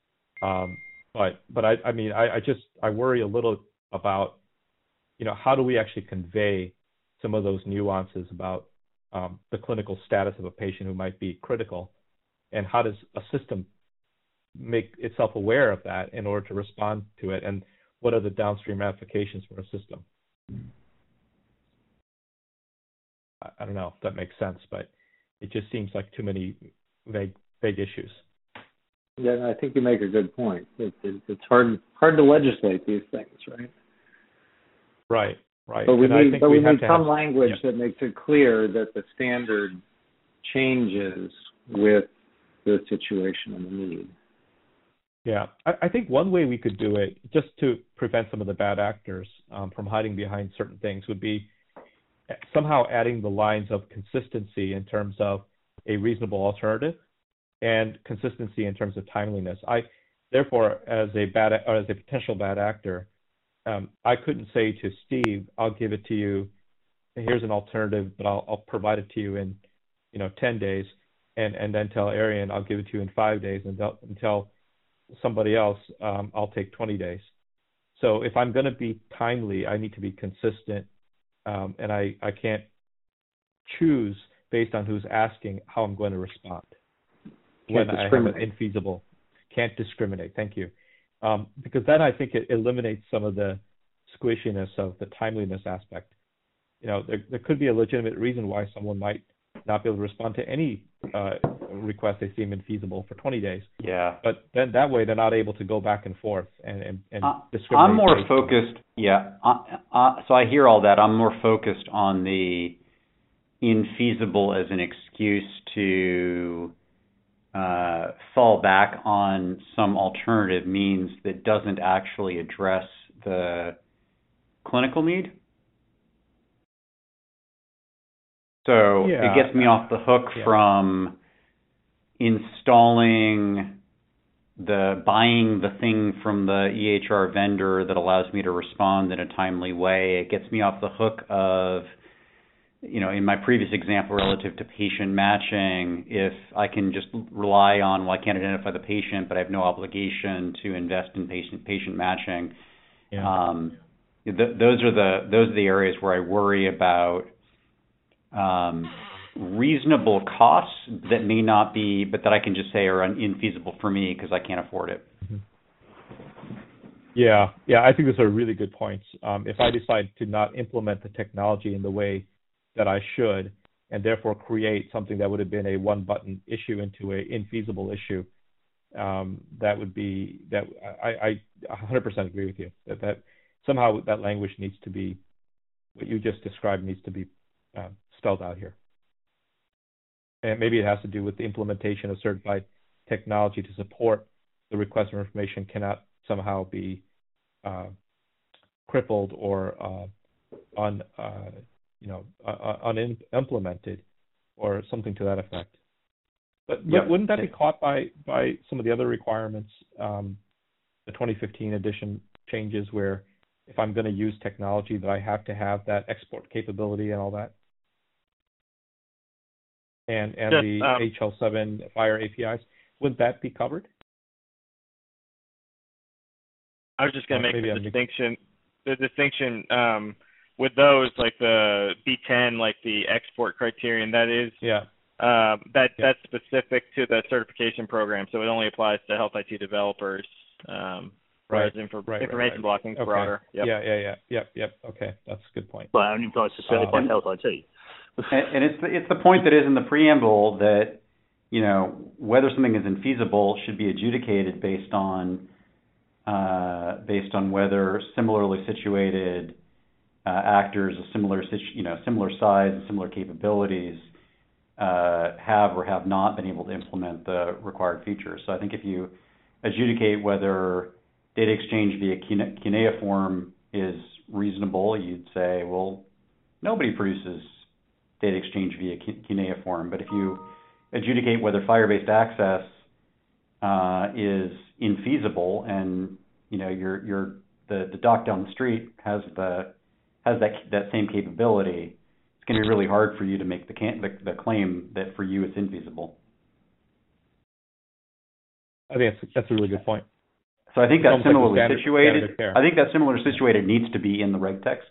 But I worry a little about, how do we actually convey some of those nuances about the clinical status of a patient who might be critical, and how does a system make itself aware of that in order to respond to it, and what are the downstream ramifications for a system? I don't know if that makes sense, but it just seems like too many vague issues. Yeah, I think you make a good point. It's hard to legislate these things, right? Right. But we need some language that makes it clear that the standard changes with the situation and the need. Yeah, I think one way we could do it, just to prevent some of the bad actors from hiding behind certain things, would be somehow adding the lines of consistency in terms of a reasonable alternative and consistency in terms of timeliness. Therefore, as a potential bad actor, I couldn't say to Steve, "I'll give it to you. Here's an alternative, but I'll provide it to you in 10 days," and then tell Arian, "I'll give it to you in 5 days," and tell somebody else, "I'll take 20 days." So if I'm going to be timely, I need to be consistent, and I can't choose based on who's asking how I'm going to respond. When I have an infeasible, can't discriminate. Thank you. Because then I think it eliminates some of the squishiness of the timeliness aspect. There could be a legitimate reason why someone might not be able to respond to any request they seem infeasible for 20 days. Yeah. But then that way they're not able to go back and forth and discriminate. I'm more focused. Yeah. So I hear all that. I'm more focused on the infeasible as an excuse to fall back on some alternative means that doesn't actually address the clinical need. So it gets me off the hook from buying the thing from the EHR vendor that allows me to respond in a timely way. It gets me off the hook of, in my previous example relative to patient matching, if I can just rely on, I can't identify the patient, but I have no obligation to invest in patient matching. Yeah. Those are the areas where I worry about reasonable costs that may not be, but that I can just say are infeasible for me because I can't afford it. Mm-hmm. Yeah, I think those are really good points. If I decide to not implement the technology in the way that I should, and therefore create something that would have been a one-button issue into a infeasible issue, that would be that. I 100% agree with you that somehow that language needs to be, what you just described needs to be spelled out here. And maybe it has to do with the implementation of certified technology to support the request for information cannot somehow be crippled or unimplemented or something to that effect. But wouldn't that be caught by some of the other requirements, the 2015 edition changes, where if I'm going to use technology that I have to have that export capability and all that? And the HL7 FHIR APIs, wouldn't that be covered? I was just going to make the distinction. The distinction with those, like the B10, like the export criterion, that is that's specific to the certification program, so it only applies to health IT developers. Whereas information blocking is broader. Yep. Yeah. Okay, that's a good point. Well, it only applies to certified health IT. And it's the point that is in the preamble that, whether something is infeasible should be adjudicated based on whether similarly situated actors of similar size and similar capabilities have or have not been able to implement the required features. So I think if you adjudicate whether data exchange via cuneiform is reasonable, you'd say, well, nobody produces data exchange via cuneiform. But if you adjudicate whether FHIR-based access is infeasible, and the doc down the street has that same capability, it's going to be really hard for you to make the claim that for you it's infeasible. I think that's a really good point. So I think that similarly situated needs to be in the reg text.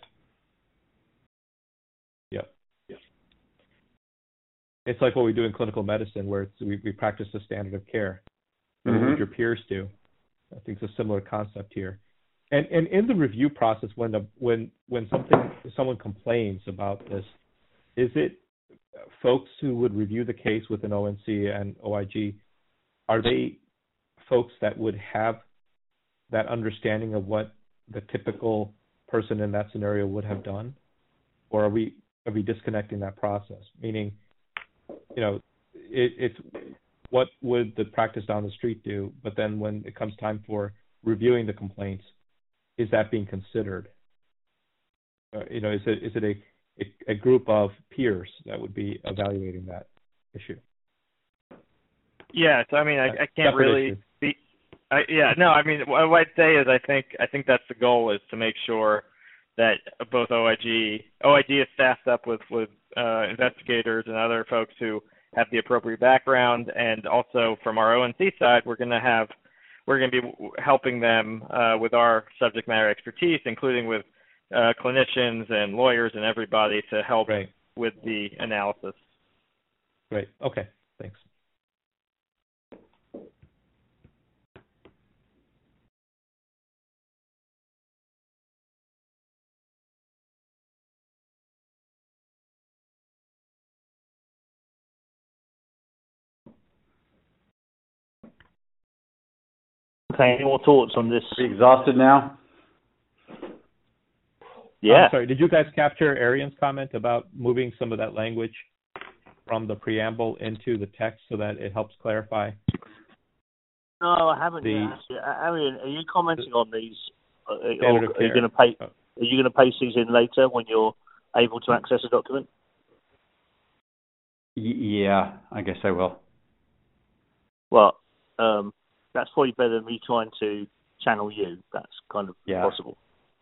It's like what we do in clinical medicine, where we practice the standard of care. What would your peers do? I think it's a similar concept here. And in the review process, when someone complains about this, is it folks who would review the case with an ONC and OIG? Are they folks that would have that understanding of what the typical person in that scenario would have done, or are we disconnecting that process? Meaning, it's what would the practice down the street do, but then when it comes time for reviewing the complaints, is that being considered? Is it a group of peers that would be evaluating that issue? Yeah, so I mean, I can't really speak. What I'd say is I think that's the goal, is to make sure that both OIG is staffed up with investigators and other folks who have the appropriate background, and also from our ONC side, we're going to be helping them with our subject matter expertise, including with clinicians and lawyers and everybody to help with the analysis. Great. Okay. Thanks. Okay, any more thoughts on this? Are we exhausted now? Yeah. I'm sorry, did you guys capture Arian's comment about moving some of that language from the preamble into the text so that it helps clarify? No, I haven't yet. Arian, are you commenting on these? Are you going to paste these in later when you're able to access a document? Yeah, I guess I will. Well, that's probably better than me trying to channel you. That's kind of possible.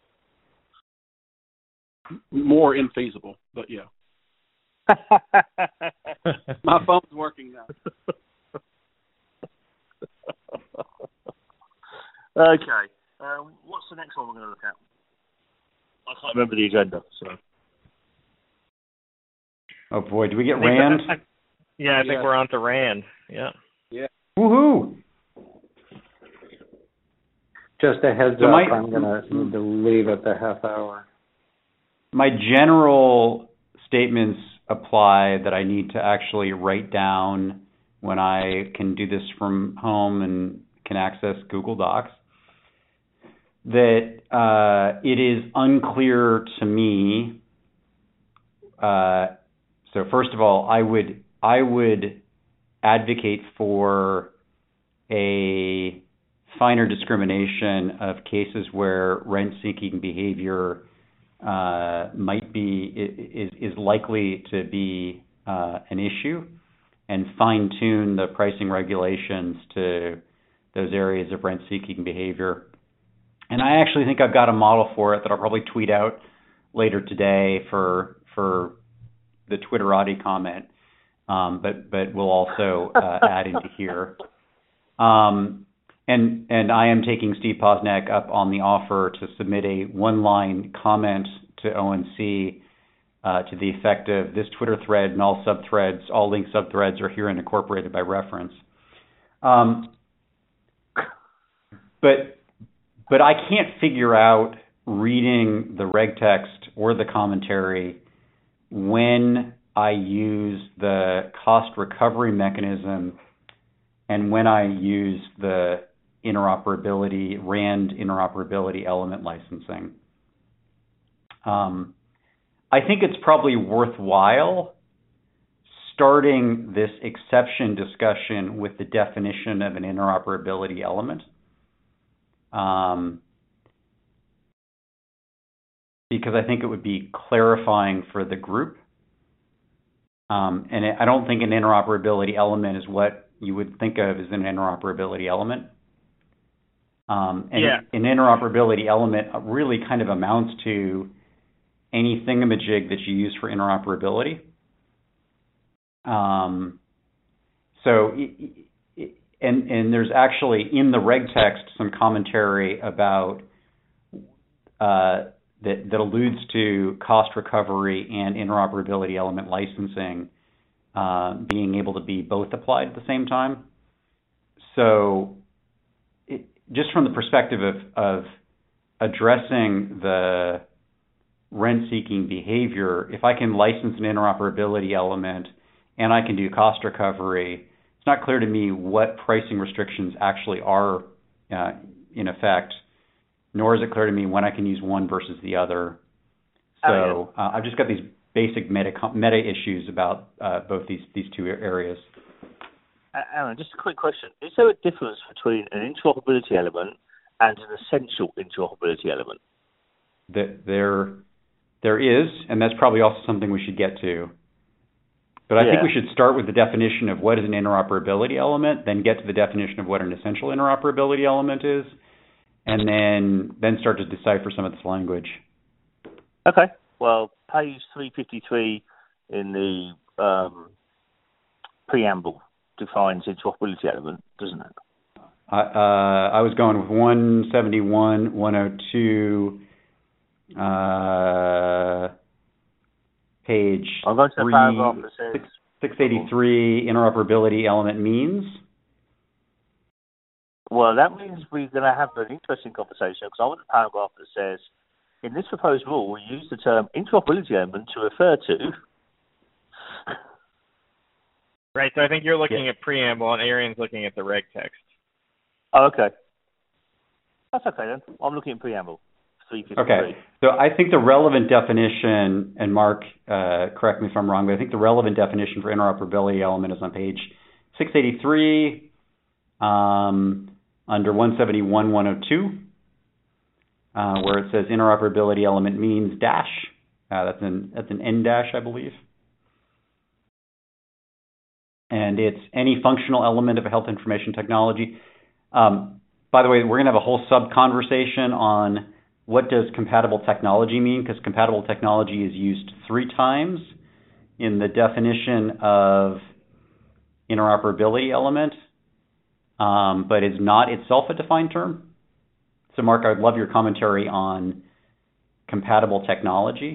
More infeasible, but yeah. My phone's working now. Okay. What's the next one we're going to look at? I can't remember the agenda. So. Oh boy, do we get RAND? I think we're on to RAND. Yeah. Woohoo! Just a heads up, I'm going to need to leave at the half hour. My general statements apply that I need to actually write down when I can do this from home and can access Google Docs. That it is unclear to me. So first of all, I would advocate for a finer discrimination of cases where rent-seeking behavior is likely to be an issue, and fine-tune the pricing regulations to those areas of rent-seeking behavior. And I actually think I've got a model for it that I'll probably tweet out later today for the Twitterati comment, but we'll also add into here. And I am taking Steve Posnack up on the offer to submit a one-line comment to ONC to the effect of this Twitter thread and all subthreads, all linked subthreads are herein incorporated by reference. But I can't figure out, reading the reg text or the commentary, when I use the cost recovery mechanism and when I use the RAND interoperability element licensing. I think it's probably worthwhile starting this exception discussion with the definition of an interoperability element. Because I think it would be clarifying for the group. And I don't think an interoperability element is what you would think of as an interoperability element. An interoperability element really kind of amounts to any thingamajig that you use for interoperability. And there's actually in the reg text some commentary about that alludes to cost recovery and interoperability element licensing being able to be both applied at the same time. So just from the perspective of addressing the rent-seeking behavior, if I can license an interoperability element and I can do cost recovery, it's not clear to me what pricing restrictions actually are in effect, nor is it clear to me when I can use one versus the other. So I've just got these basic meta issues about both these two areas. Aaron, just a quick question. Is there a difference between an interoperability element and an essential interoperability element? There is, and that's probably also something we should get to. But I think we should start with the definition of what is an interoperability element, then get to the definition of what an essential interoperability element is, and then start to decipher some of this language. Okay. Well, page 353 in the preamble defines interoperability element, doesn't it? I was going with 171, 102, page I'm going to the paragraph that says 683 interoperability element means. Well, that means we're going to have an interesting conversation because I want a paragraph that says, in this proposed rule, we use the term interoperability element to refer to. Right, so I think you're looking at preamble and Arian's looking at the reg text. Oh, okay. That's okay then. I'm looking at preamble. 353. Okay. So I think the relevant definition, and Mark, correct me if I'm wrong, but I think the relevant definition for interoperability element is on page 683 under 171.102, where it says interoperability element means dash. That's an N dash, I believe. And it's any functional element of a health information technology. By the way, we're going to have a whole sub-conversation on what does compatible technology mean, because compatible technology is used 3 times in the definition of interoperability element, but is not itself a defined term. So, Mark, I would love your commentary on compatible technology.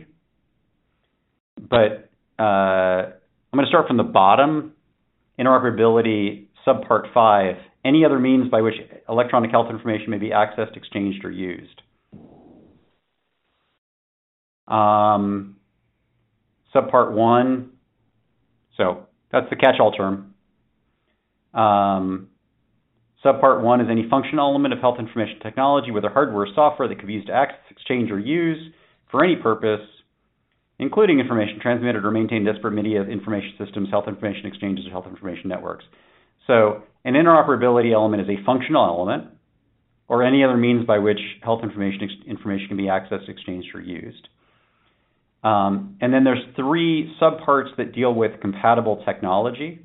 But I'm going to start from the bottom. Interoperability, subpart 5, any other means by which electronic health information may be accessed, exchanged, or used. Subpart 1, so that's the catch-all term. Subpart 1 is any functional element of health information technology, whether hardware or software, that could be used to access, exchange, or use for any purpose, including information transmitted or maintained disparate media information systems, health information exchanges, or health information networks. So an interoperability element is a functional element or any other means by which health information can be accessed, exchanged, or used. And then there's 3 subparts that deal with compatible technology.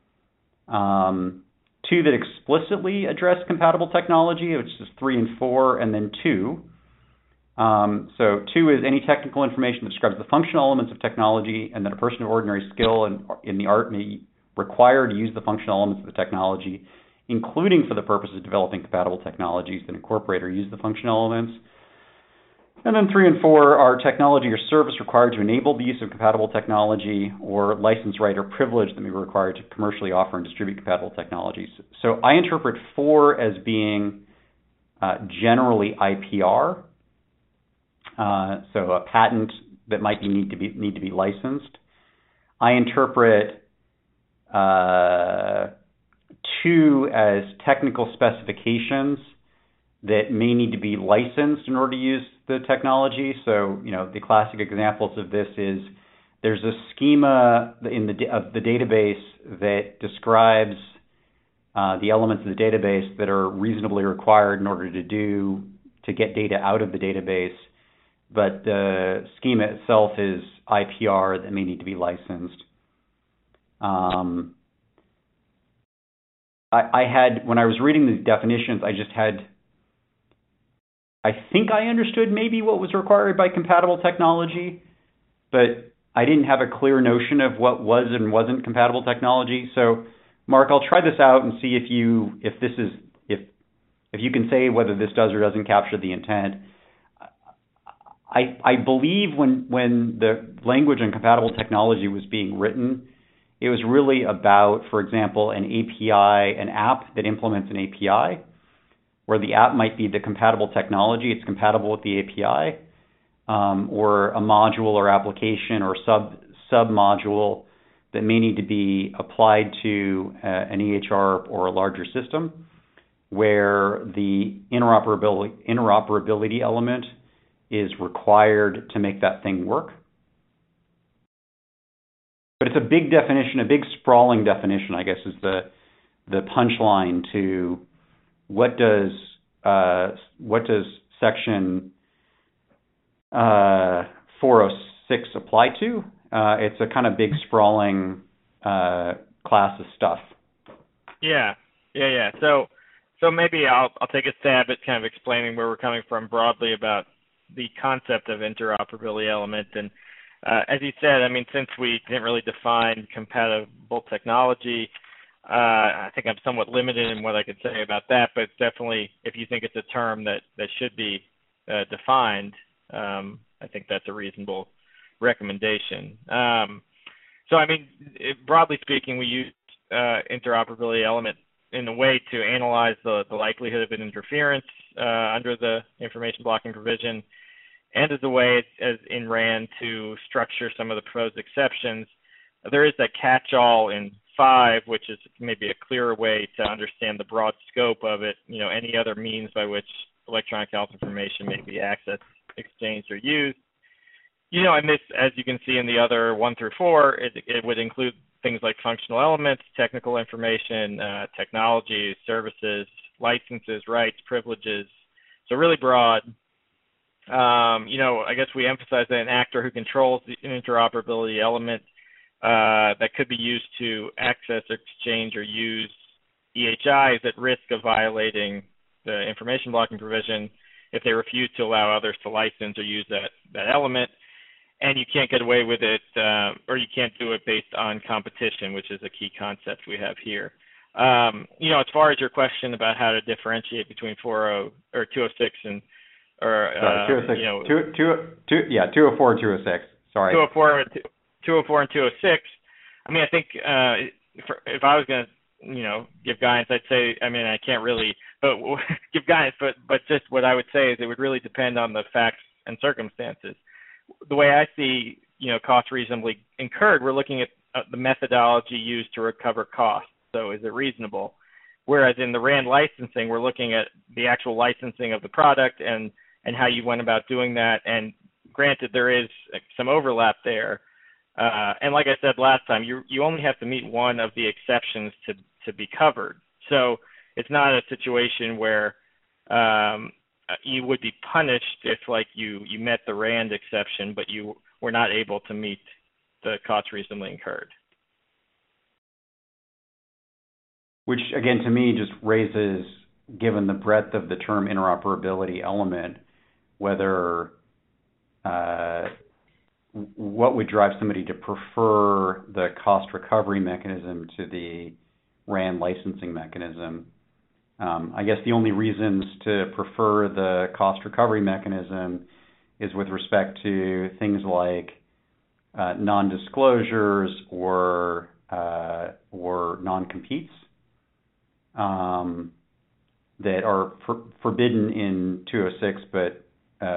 2 that explicitly address compatible technology, which is 3 and 4, and then 2. So 2 is any technical information that describes the functional elements of technology and that a person of ordinary skill in the art may require to use the functional elements of the technology, including for the purpose of developing compatible technologies that incorporate or use the functional elements. And then 3 and 4 are technology or service required to enable the use of compatible technology, or license right or privilege that may be required to commercially offer and distribute compatible technologies. So I interpret 4 as being generally IPR. So a patent that might need to be licensed. I interpret 2 as technical specifications that may need to be licensed in order to use the technology. So, the classic examples of this is there's a schema of the database that describes the elements of the database that are reasonably required in order to get data out of the database. But the schema itself is IPR that may need to be licensed. When I was reading the definitions, I think I understood maybe what was required by compatible technology, but I didn't have a clear notion of what was and wasn't compatible technology. So, Mark, I'll try this out and see if you can say whether this does or doesn't capture the intent. I believe when the language on compatible technology was being written, it was really about, for example, an app that implements an API, where the app might be the compatible technology, it's compatible with the API, or a module or application or sub-module that may need to be applied to an EHR or a larger system, where the interoperability element is required to make that thing work. But it's a big definition, a big sprawling definition, I guess, is the punchline to what does Section 406 apply to? It's a kind of big sprawling class of stuff. Yeah. So maybe I'll take a stab at kind of explaining where we're coming from broadly about the concept of interoperability element. And as you said, I mean, since we didn't really define compatible technology, I think I'm somewhat limited in what I could say about that, but definitely if you think it's a term that should be defined, I think that's a reasonable recommendation. So, I mean, broadly speaking, we use interoperability element in a way to analyze the likelihood of an interference under the information blocking provision, and as a way, as in RAND, to structure some of the proposed exceptions. There is a catch-all in 5, which is maybe a clearer way to understand the broad scope of it. Any other means by which electronic health information may be accessed, exchanged, or used. And this, as you can see in the other 1 through 4, it would include things like functional elements, technical information, technologies, services, licenses, rights, privileges. So really broad. I guess we emphasize that an actor who controls the interoperability element that could be used to access, exchange, or use EHI is at risk of violating the information blocking provision if they refuse to allow others to license or use that element. And you can't get away with it, or you can't do it based on competition, which is a key concept we have here. As far as your question about how to differentiate between 206 and 206. 204 and 206. Sorry. 204 and 206. I mean, I think if I was going to, give guidance, I'd say, I can't really, but give guidance, but just what I would say is it would really depend on the facts and circumstances. The way I see, cost reasonably incurred, we're looking at the methodology used to recover costs. So is it reasonable? Whereas in the RAND licensing, we're looking at the actual licensing of the product and how you went about doing that. And granted, there is some overlap there. And like I said last time, you only have to meet one of the exceptions to be covered. So it's not a situation where you would be punished if, like, you met the RAND exception, but you were not able to meet the cost reasonably incurred. Which, again, to me just raises, given the breadth of the term interoperability element, whether what would drive somebody to prefer the cost recovery mechanism to the RAND licensing mechanism. I guess the only reasons to prefer the cost recovery mechanism is with respect to things like non-disclosures or non-competes that are forbidden in 206 but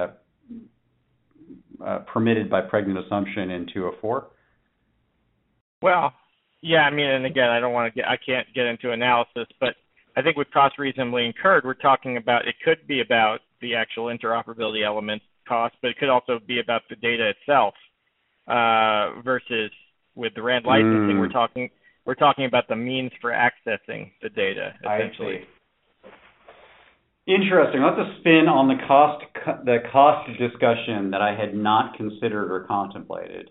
permitted by pregnant assumption in 204. Well, yeah, and again, I can't get into analysis, but I think with cost reasonably incurred, we're talking about, it could be about the actual interoperability element cost, but it could also be about the data itself. Versus with the RAND licensing, we're talking about the means for accessing the data, essentially. Interesting. That's a spin on the cost discussion that I had not considered or contemplated.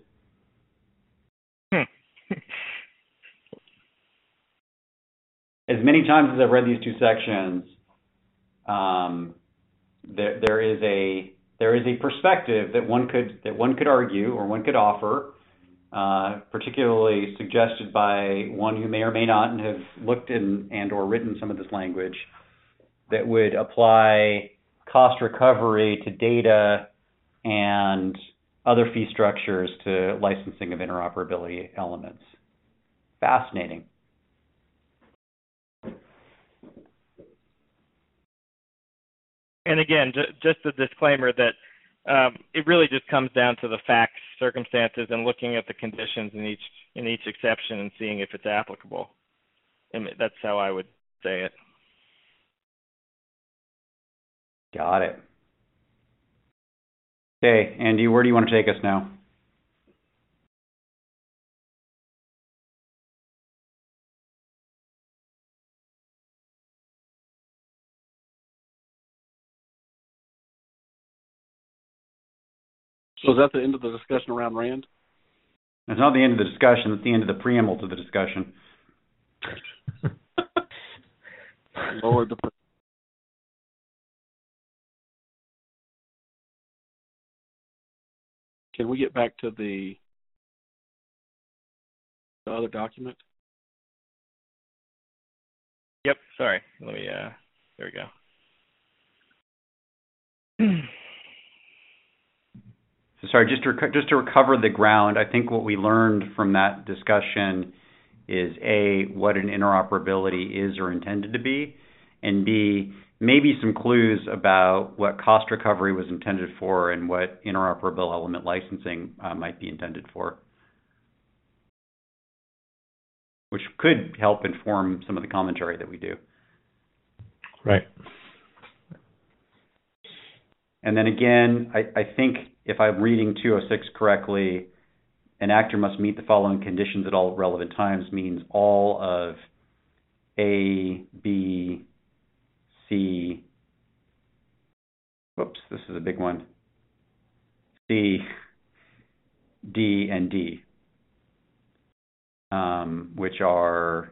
As many times as I've read these two sections, there is a perspective that one could argue or one could offer, particularly suggested by one who may or may not have looked in and or written some of this language, that would apply cost recovery to data and other fee structures to licensing of interoperability elements. Fascinating. And again, just a disclaimer that it really just comes down to the facts, circumstances, and looking at the conditions in each exception and seeing if it's applicable. And that's how I would say it. Got it. Okay, Andy, where do you want to take us now? So is that the end of the discussion around RAND? It's not the end of the discussion. It's the end of the preamble to the discussion. Lord, can we get back to the other document? Yep. Sorry. Let me. There we go. So sorry, just to recover the ground, I think what we learned from that discussion is A, what an interoperability is or intended to be, and B, maybe some clues about what cost recovery was intended for and what interoperable element licensing might be intended for, which could help inform some of the commentary that we do. Right. And then again, I think if I'm reading 206 correctly, an actor must meet the following conditions at all relevant times means all of A, B, C, whoops, this is a big one, C, D, and D, which are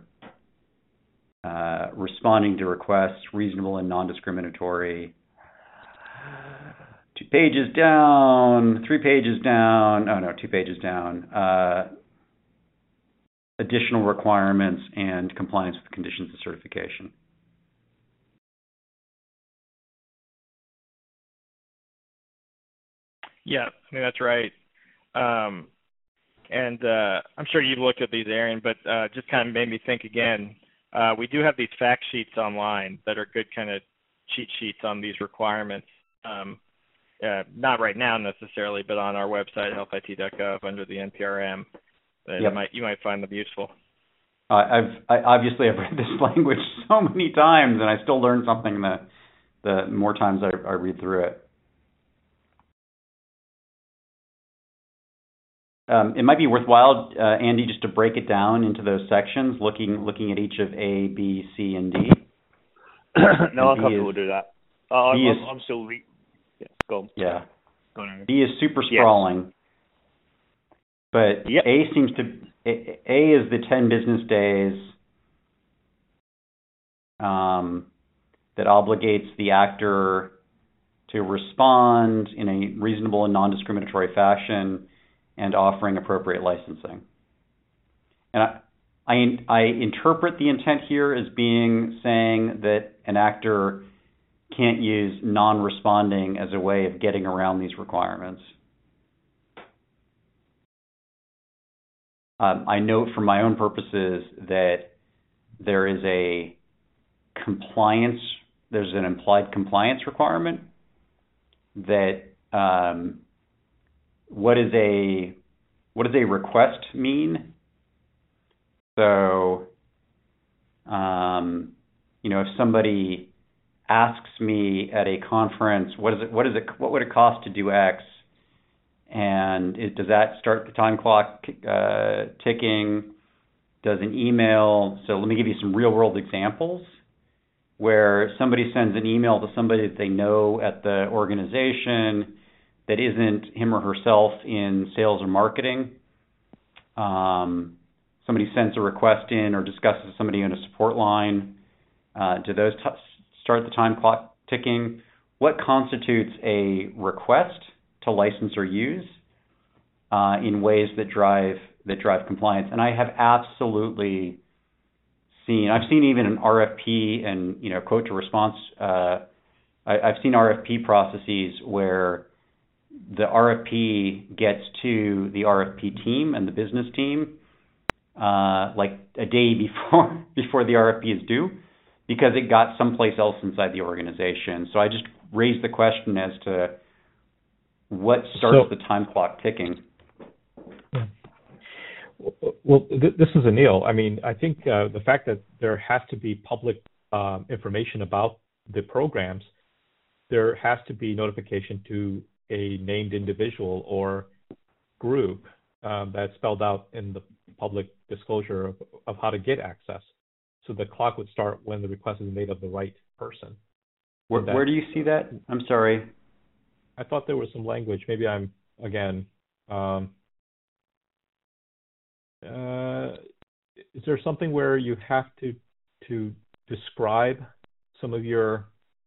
responding to requests, reasonable and non-discriminatory. 2 pages down, 3 pages down, 2 pages down. Additional requirements and compliance with conditions of certification. Yeah, I mean, that's right. And I'm sure you've looked at these, Aaron, but just kind of made me think again. We do have these fact sheets online that are good kind of cheat sheets on these requirements. Not right now necessarily, but on our website, healthit.gov, under the NPRM. Yep. You might find them useful. I've read this language so many times, and I still learn something the more times I read through it. It might be worthwhile, Andy, just to break it down into those sections, looking at each of A, B, C, and D. No, I'm comfortable with that. I'm still yeah, go on. Yeah. Go on, B is super sprawling. Yes. But yep. A is the 10 business days that obligates the actor to respond in a reasonable and non-discriminatory fashion and offering appropriate licensing. And I interpret the intent here as saying that an actor can't use non-responding as a way of getting around these requirements. I note for my own purposes that there's an implied compliance requirement that what does a request mean? So, if somebody asks me at a conference, what would it cost to do X? And does that start the time clock ticking? Does an email? So let me give you some real world examples where somebody sends an email to somebody that they know at the organization that isn't him or herself in sales or marketing. Somebody sends a request in or discusses somebody in a support line. Do those start the time clock ticking? What constitutes a request to license or use in ways that drive compliance? And I have absolutely I've seen even an RFP and quote to response. I've seen RFP processes where the RFP gets to the RFP team and the business team like a day before the RFP is due, because it got someplace else inside the organization. So I just raised the question as to what starts the time clock ticking. Well, this is Anil. I mean, I think the fact that there has to be public information about the programs, there has to be notification to a named individual or group that's spelled out in the public disclosure of how to get access. So the clock would start when the request is made of the right person. Where do you see that? I'm sorry. I thought there was some language. Maybe I'm, again, is there something where you have to describe some of your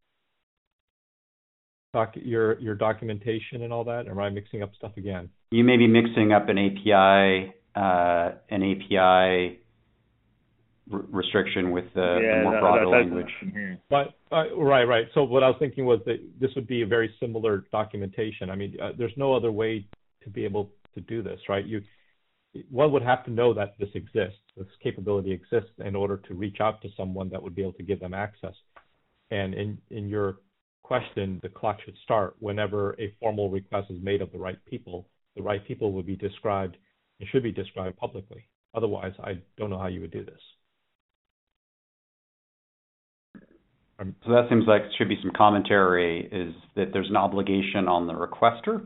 documentation and all that? Or am I mixing up stuff again? You may be mixing up an API restriction with the more broader language. But right. So what I was thinking was that this would be a very similar documentation. I mean, there's no other way to be able to do this, right? One would have to know that this exists, this capability exists, in order to reach out to someone that would be able to give them access. And in your question, the clock should start whenever a formal request is made of the right people. The right people would be described and should be described publicly. Otherwise, I don't know how you would do this. So that seems like it should be some commentary, is that there's an obligation on the requester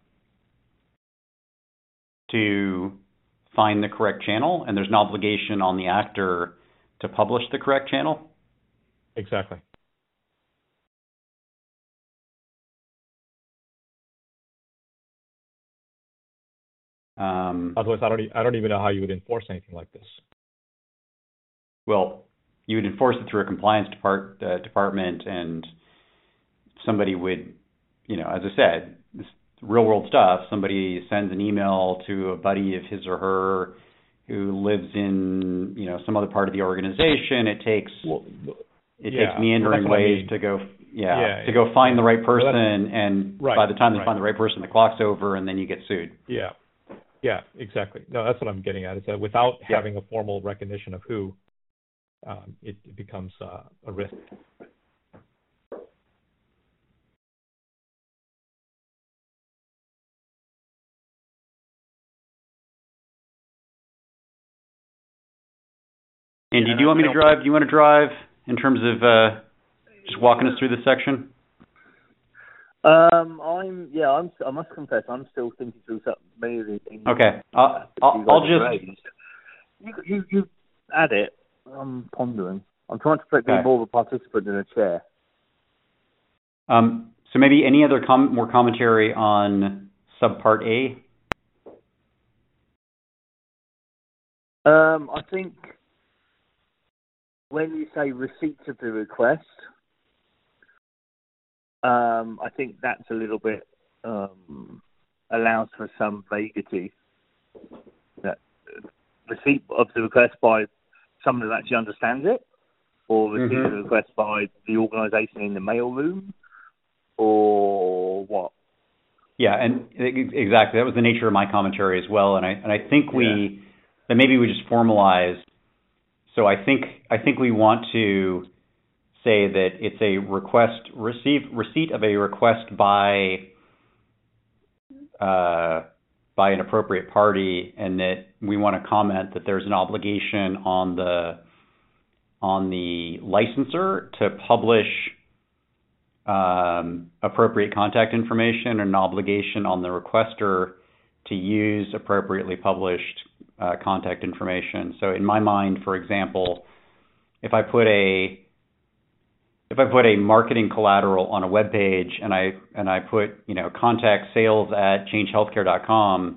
to find the correct channel, and there's an obligation on the actor to publish the correct channel? Exactly. Otherwise, I don't even know how you would enforce anything like this. Well, you would enforce it through a compliance department, and somebody would, as I said, this real world stuff. Somebody sends an email to a buddy of his or her who lives in, some other part of the organization. It takes meandering ways to go, to go find the right person, and by the time they find the right person, the clock's over, and then you get sued. Yeah, exactly. No, that's what I'm getting at. Is that without having a formal recognition of who, it becomes a risk. Andy, do you want me to drive? Do you want to drive in terms of just walking us through this section? I must confess, I'm still thinking through many of these things. Okay, I'll just. You add it. I'm pondering. I'm trying to be more of a participant than a chair. So maybe any other more commentary on subpart A? I think when you say receipt of the request, I think that's a little bit allows for some vaguity. That receipt of the request by someone that actually understands it, or receipt of the request by the organisation in the mailroom, or what? Yeah, and exactly. That was the nature of my commentary as well. And I think that maybe we just formalize. So I think we want to say that it's a receipt of a request by an appropriate party, and that we want to comment that there's an obligation on the licensor to publish appropriate contact information, and an obligation on the requester to use appropriately published contact information. So in my mind, for example, if I put a marketing collateral on a web page, and I put contact sales at changehealthcare.com,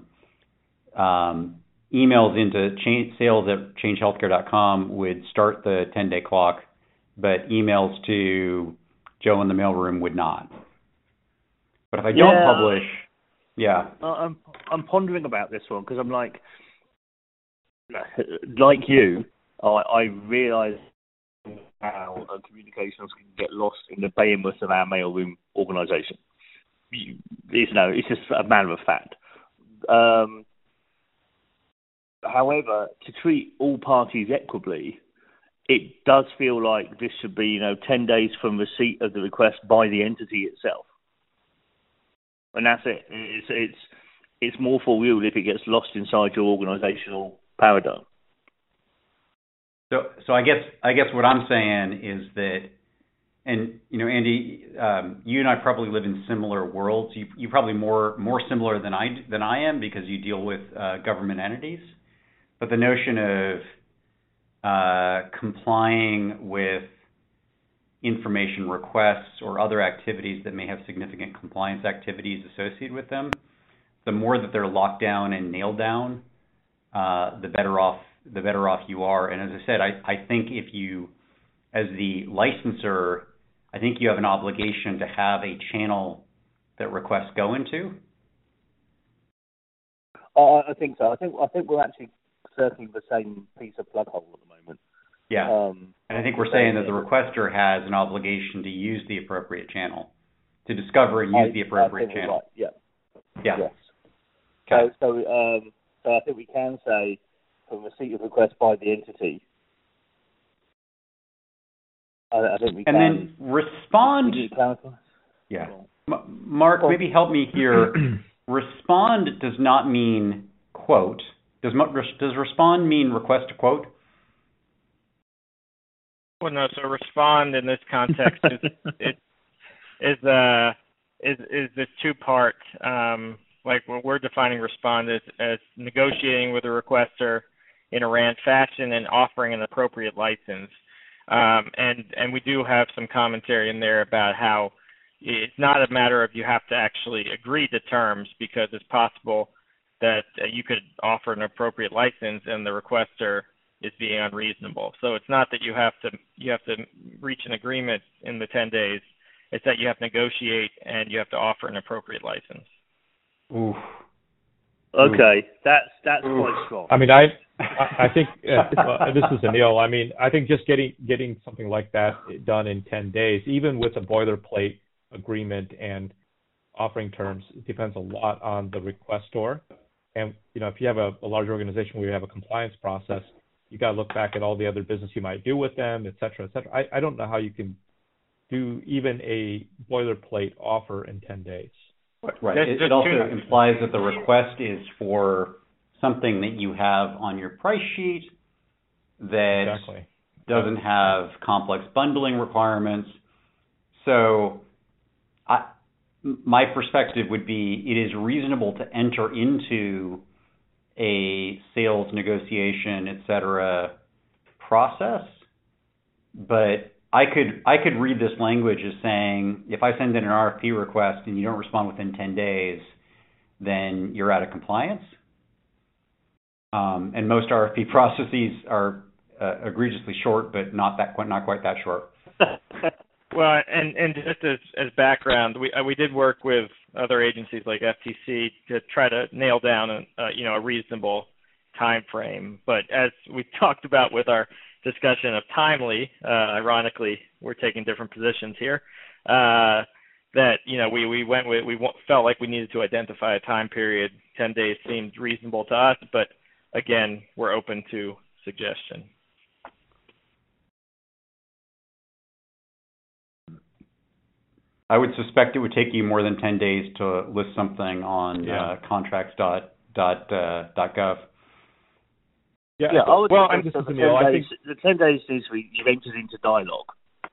emails into sales at changehealthcare.com would start the 10-day clock, but emails to Joe in the mailroom would not. But if I don't publish, I'm pondering about this one, because I'm like you, I realise how communications can get lost in the behemoth of our mailroom organisation. It's just a matter of fact. However, to treat all parties equitably, it does feel like this should be 10 days from receipt of the request by the entity itself. And that's it. It's more for real if it gets lost inside your organisational paradigm. So I guess what I'm saying is that, and Andy, you and I probably live in similar worlds. You probably more similar than I am, because you deal with government entities. But the notion of complying with information requests or other activities that may have significant compliance activities associated with them, the more that they're locked down and nailed down, the better off you are. And as I said, I think if you, as the licensor, I think you have an obligation to have a channel that requests go into. I think so. I think we're actually circling the same piece of plug hole at the moment. Yeah. And I think we're saying that the requester has an obligation to use the appropriate channel, to discover and use the appropriate channel. Right. Yeah. Yeah. Yes. Okay. So I think we can say from receipt of request by the entity. I think we can. And then respond. Can you clarify? Yeah. Mark, maybe help me here. Respond does not mean quote. Does respond mean request a quote? Well, no. So respond in this context is this two-part. Like when we're defining respond as negotiating with a requester in a RAND fashion and offering an appropriate license. And we do have some commentary in there about how it's not a matter of you have to actually agree to terms, because it's possible that you could offer an appropriate license and the requester is being unreasonable. So it's not that you have to reach an agreement in the 10 days. It's that you have to negotiate and you have to offer an appropriate license. Oof. Okay, that's quite strong. I mean, I think this is Anil. I mean, I think just getting something like that done in 10 days, even with a boilerplate agreement and offering terms, it depends a lot on the requestor. And if you have a large organization where you have a compliance process, you got to look back at all the other business you might do with them, et cetera, et cetera. I don't know how you can do even a boilerplate offer in 10 days. Right. It also implies that the request is for something that you have on your price sheet that doesn't have complex bundling requirements. So my perspective would be it is reasonable to enter into a sales negotiation, et cetera, process, but I could read this language as saying if I send in an RFP request and you don't respond within 10 days, then you're out of compliance. And most RFP processes are egregiously short, but not quite that short. Well, and just as background, we did work with other agencies like FTC to try to nail down a reasonable time frame. But as we talked about with our discussion of timely, ironically, we're taking different positions here. That we felt like we needed to identify a time period. 10 days seemed reasonable to us, but again, we're open to suggestion. I would suspect it would take you more than 10 days to list something on contracts.gov. Yeah, I would think the 10 days needs to be you've entered into dialogue.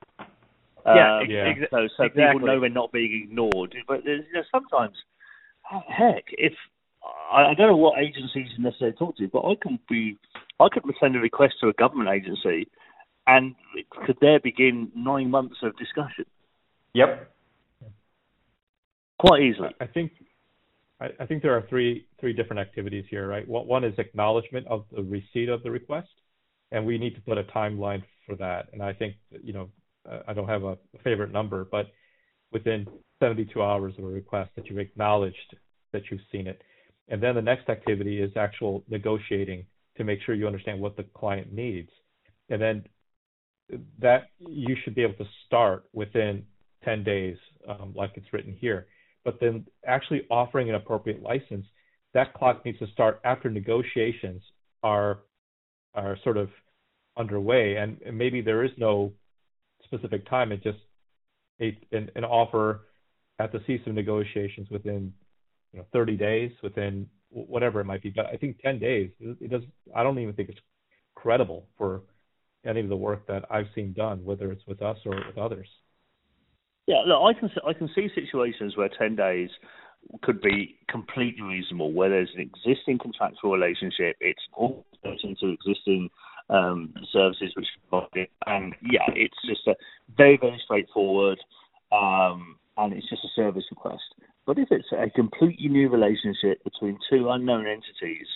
So exactly. People know they're not being ignored. But sometimes, heck, if I don't know what agencies you necessarily talk to, but I could send a request to a government agency, and could there begin 9 months of discussion? Yep. Quite easily. I think there are three different activities here, right? One is acknowledgement of the receipt of the request, and we need to put a timeline for that. And I think I don't have a favorite number, but within 72 hours of a request that you've acknowledged that you've seen it. And then the next activity is actual negotiating to make sure you understand what the client needs. And then that you should be able to start within 10 days, like it's written here. But then actually offering an appropriate license, that clock needs to start after negotiations are sort of underway. And maybe there is no specific time. It's just an offer at the cease of negotiations within 30 days, within whatever it might be. But I think 10 days, I don't even think it's credible for any of the work that I've seen done, whether it's with us or with others. Yeah, look, I can see situations where 10 days could be completely reasonable, where there's an existing contractual relationship, it's all into existing services which provided, and it's just a very, very straightforward, and it's just a service request. But if it's a completely new relationship between two unknown entities,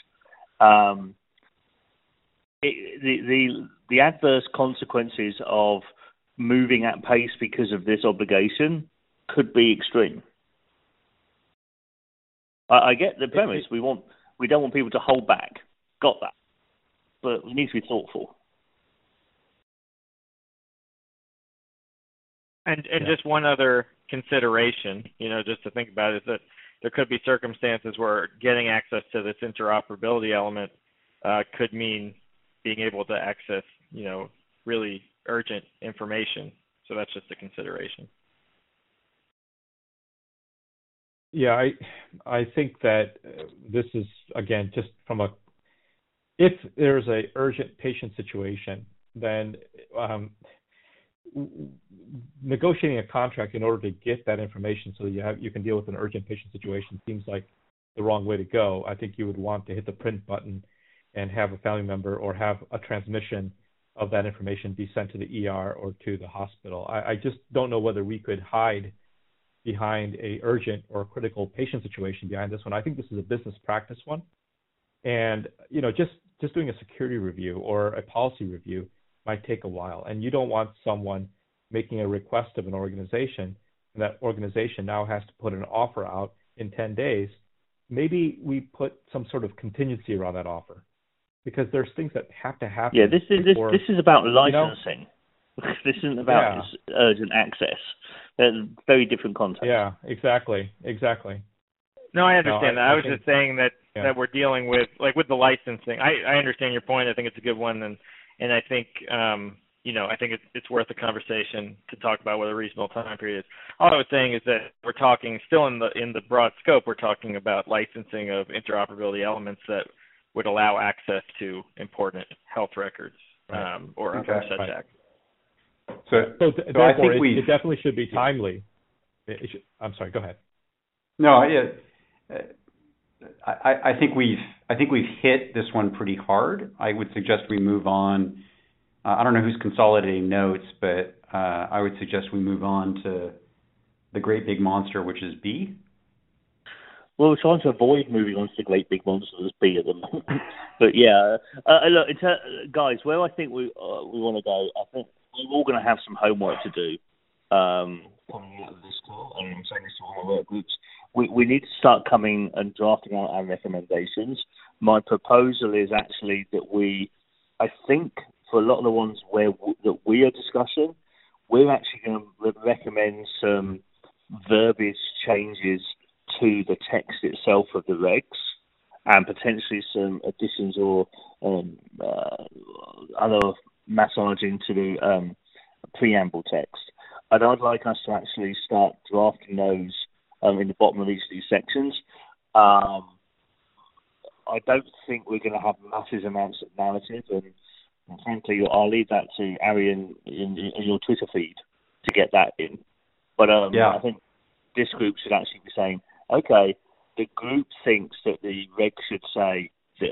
the adverse consequences of moving at pace because of this obligation could be extreme. I get the premise. We don't want people to hold back. Got that. But we need to be thoughtful. And just one other consideration, just to think about, is that there could be circumstances where getting access to this interoperability element could mean being able to access, really urgent information. So that's just a consideration. Yeah, I think that this is, again, just if there's a urgent patient situation, then negotiating a contract in order to get that information so that you can deal with an urgent patient situation seems like the wrong way to go. I think you would want to hit the print button and have a family member or have a transmission of that information be sent to the ER or to the hospital. I just don't know whether we could hide behind a urgent or critical patient situation behind this one. I think this is a business practice one. And, just doing a security review or a policy review might take a while. And you don't want someone making a request of an organization, and that organization now has to put an offer out in 10 days. Maybe we put some sort of contingency around that offer, because there's things that have to happen. Yeah, this is about licensing. This isn't about urgent access. They're very different contexts. Yeah, exactly. No, I understand that. I was just saying that we're dealing with, like, with the licensing. I understand your point. I think it's a good one, and I think I think it's worth a conversation to talk about what a reasonable time period is. All I was saying is that we're talking still in the broad scope. We're talking about licensing of interoperability elements that would allow access to important health records or other such acts. So I think it definitely should be timely. I'm sorry. Go ahead. No, I think we've hit this one pretty hard. I would suggest we move on. I don't know who's consolidating notes, but I would suggest we move on to the great big monster, which is B. Well, we're trying to avoid moving on to the great big monster that's B at the moment. But yeah, look, guys, where I think we want to go, I think we're all going to have some homework to do coming out of this call, and I'm saying this to all my work groups. We need to start coming and drafting out our recommendations. My proposal is actually that I think for a lot of the ones that we are discussing, we're actually going to recommend some verbiage changes to the text itself of the regs, and potentially some additions or other massaging to the preamble text. And I'd like us to actually start drafting those in the bottom of each of these sections. I don't think we're going to have massive amounts of narrative, and frankly, I'll leave that to Arian in your Twitter feed to get that in. But I think this group should actually be saying, okay, the group thinks that the reg should say this,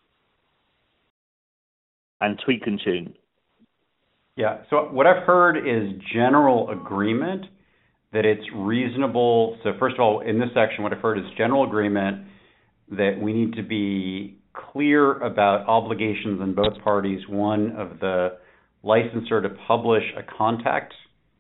and tweak and tune. Yeah, so what I've heard is general agreement that it's reasonable. So first of all, in this section, what I've heard is general agreement that we need to be clear about obligations on both parties. One, of the licensor to publish a contact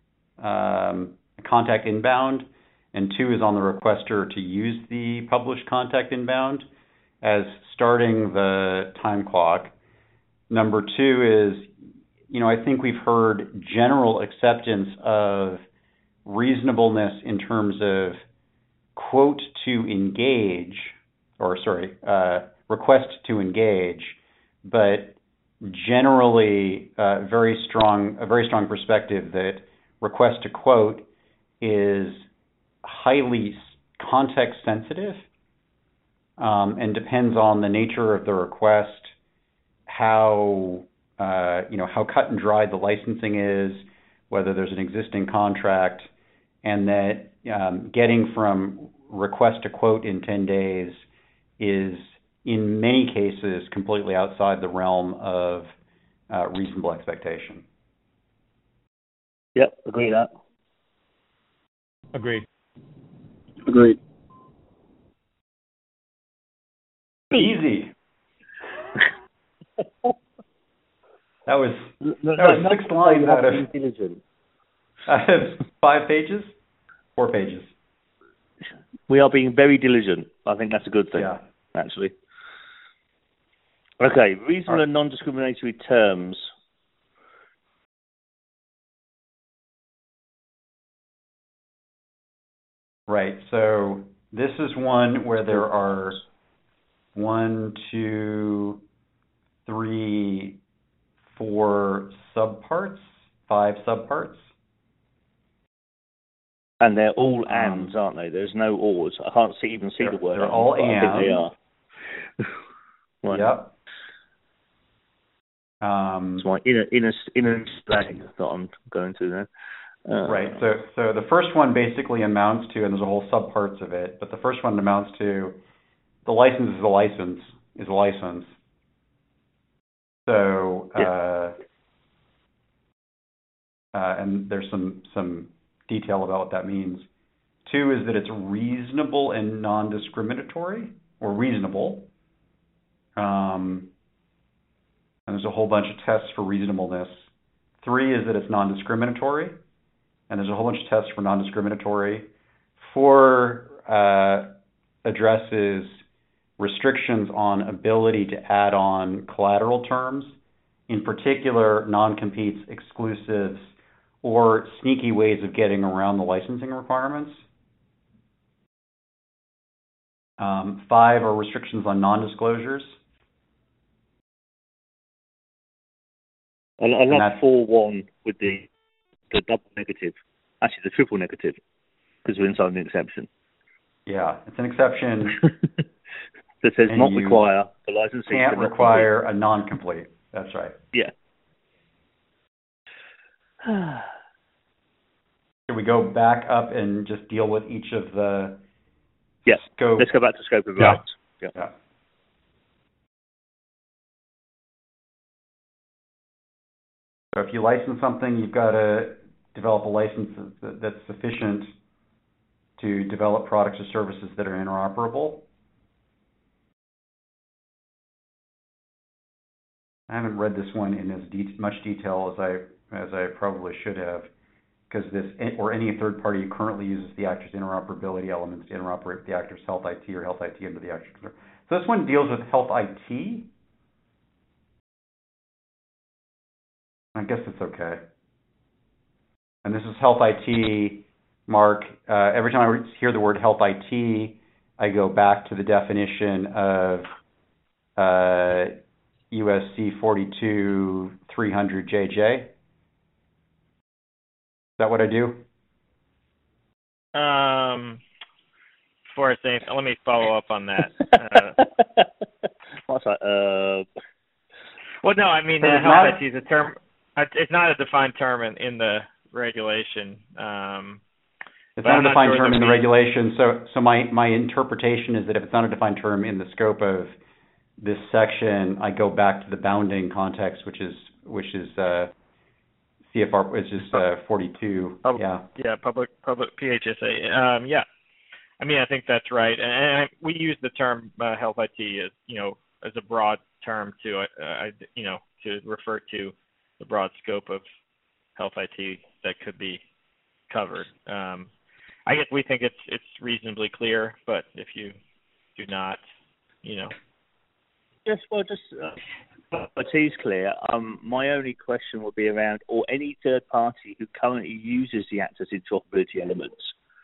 inbound, and two is on the requester to use the published contact inbound as starting the time clock. Number two is, I think we've heard general acceptance of reasonableness in terms of quote to engage, request to engage, but generally a very strong perspective that request to quote is highly context sensitive and depends on the nature of the request, how cut and dried the licensing is, whether there's an existing contract, and that getting from request to quote in 10 days is in many cases completely outside the realm of reasonable expectation. Yep, agree with that. Agreed. Easy. That was 6 lines out of 5 pages? 4 pages. We are being very diligent. I think that's a good thing, actually. Okay, reasonable and non-discriminatory terms. Right, so this is one where there are 1, 2, 3, 4 subparts, 5 subparts. And they're all ands, aren't they? There's no ors. I can't even see the word. They're all and. I think they are. Yep. It's my inner slang that I'm going to now. Right. So the first one basically amounts to, and there's a whole subparts of it, but the first one amounts to the license is a license is a license. So and there's some detail about what that means. 2 is that it's reasonable and non-discriminatory, or reasonable. And there's a whole bunch of tests for reasonableness. 3 is that it's non-discriminatory, and there's a whole bunch of tests for non-discriminatory. 4 addresses restrictions on ability to add on collateral terms, in particular non-competes, exclusives, or sneaky ways of getting around the licensing requirements. 5 are restrictions on non-disclosures. I love 4.1 with the double negative, actually the triple negative, because we're inside an exception. Yeah, it's an exception. That says not require the licensing. Can't require a non-complete. That's right. Yeah. Should we go back up and just deal with each of the scope? Let's go back to scope of rights. Yeah. So if you license something, you've got to develop a license that's sufficient to develop products or services that are interoperable. I haven't read this one in as much detail as I probably should have, because this or any third party who currently uses the actor's interoperability elements to interoperate with the actor's health IT or health IT under the actor's control. So this one deals with health IT. I guess it's okay. And this is health IT, Mark. Every time I hear the word health IT, I go back to the definition of USC 42-300JJ. Is that what I do? For a thing, let me follow up on that. What's that? Well, no, I mean, health IT is a term. It's not a defined term in the regulation. It's not a defined term in the regulation. So my interpretation is that if it's not a defined term in the scope of this section, I go back to the bounding context, which is CFR, which is 42. Public PHSA. Yeah, I mean, I think that's right, and we use the term health IT as a broad term to to refer to the broad scope of health IT that could be covered. I guess we think it's reasonably clear, but if you do not, Yes, well, IT is clear. My only question would be around, or any third party who currently uses the access interoperability elements.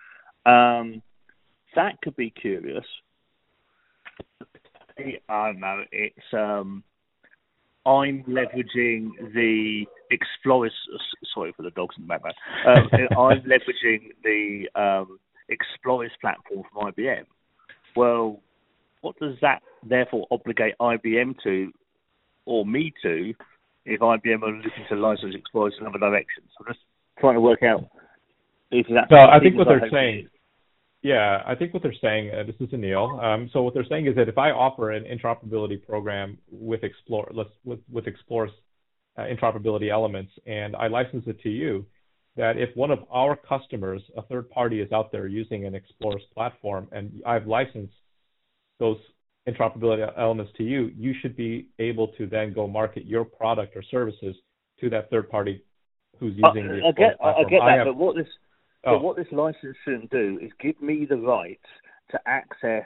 That could be curious. I don't know. It's I'm leveraging the Explorers. Sorry for the dogs in the background. I'm leveraging the Explorers platform from IBM. Well, what does that therefore obligate IBM to, or me to, if IBM are looking to license Explorers in other directions? I'm just trying to work out if that's. So I think what they're saying. Yeah, I think what they're saying, this is Anil. So what they're saying is that if I offer an interoperability program with with Explorer's interoperability elements, and I license it to you, that if one of our customers, a third party, is out there using an Explorer's platform, and I've licensed those interoperability elements to you, you should be able to then go market your product or services to that third party who's using the Explorer's platform. I get that, but what this. But what this license shouldn't do is give me the right to access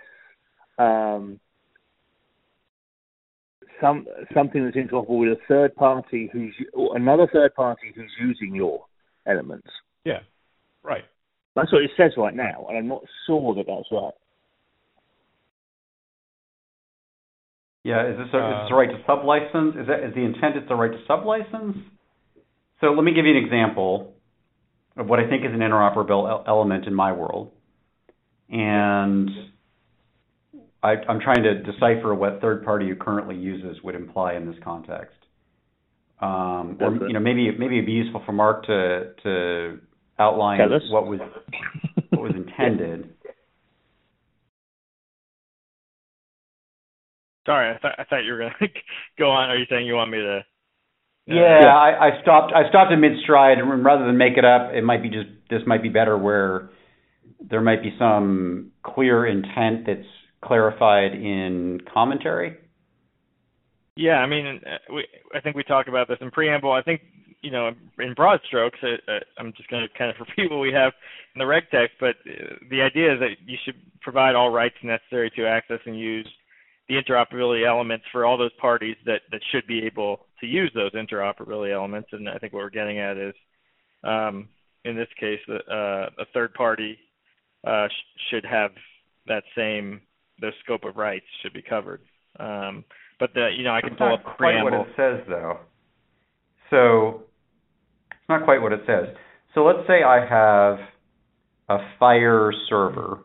something that's interoperable with a third party or another third party who's using your elements. Yeah, right. That's what it says right now, and I'm not sure that that's right. Yeah, is this a right to sublicense? Is the intent it's the right to sublicense? So let me give you an example of what I think is an interoperable element in my world. And I'm trying to decipher what third party who currently uses would imply in this context. or maybe it'd be useful for Mark to outline what was intended. Sorry, I thought you were going to go on. Are you saying you want me to? Yeah, I stopped in mid stride, and rather than make it up, this might be better where there might be some clear intent that's clarified in commentary. Yeah, I mean, I think we talked about this in preamble. I think, in broad strokes, I'm just going to kind of repeat what we have in the reg text, but the idea is that you should provide all rights necessary to access and use the interoperability elements for all those parties that should be able to use those interoperability elements. And I think what we're getting at is, in this case, a third party should have the scope of rights should be covered. But I can pull up the preamble. That's not quite what it says, though. So it's not quite what it says. So let's say I have a Fire server,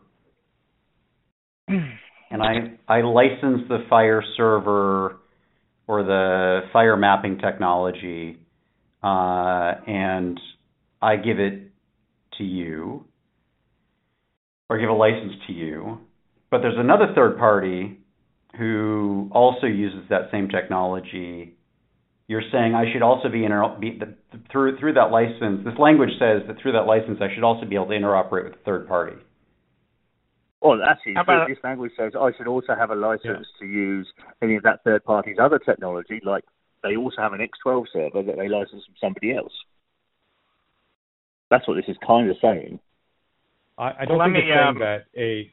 and I license the Fire server or the Fire mapping technology, and I give it to you, or give a license to you. But there's another third party who also uses that same technology. You're saying I should also be through that license. This language says that through that license, I should also be able to interoperate with a third party. Well, actually, this language says I should also have a license to use any of that third party's other technology, like they also have an X12 server that they license from somebody else. That's what this is kind of saying. I don't think it's saying that a...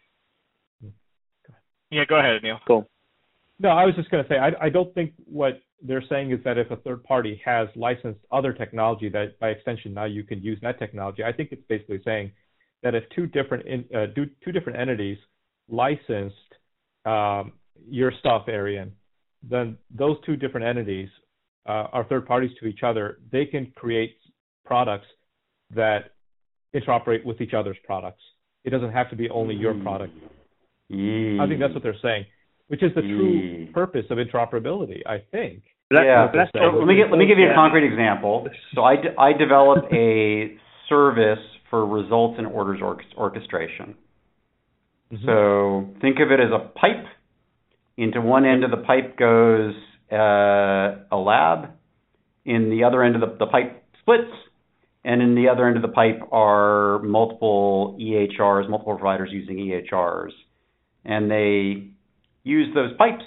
Yeah, go ahead, Neil. Cool. No, I was just going to say, I don't think what they're saying is that if a third party has licensed other technology, that by extension now you can use that technology. I think it's basically saying that if two different entities licensed your stuff, Arian, then those two different entities are third parties to each other. They can create products that interoperate with each other's products. It doesn't have to be only your product. I think that's what they're saying, which is the true purpose of interoperability, I think. Let me give you a concrete example. So I develop a service for results and orders orchestration. Mm-hmm. So think of it as a pipe. Into one end of the pipe goes a lab. In the other end of the pipe splits. And in the other end of the pipe are multiple EHRs, multiple providers using EHRs. And they use those pipes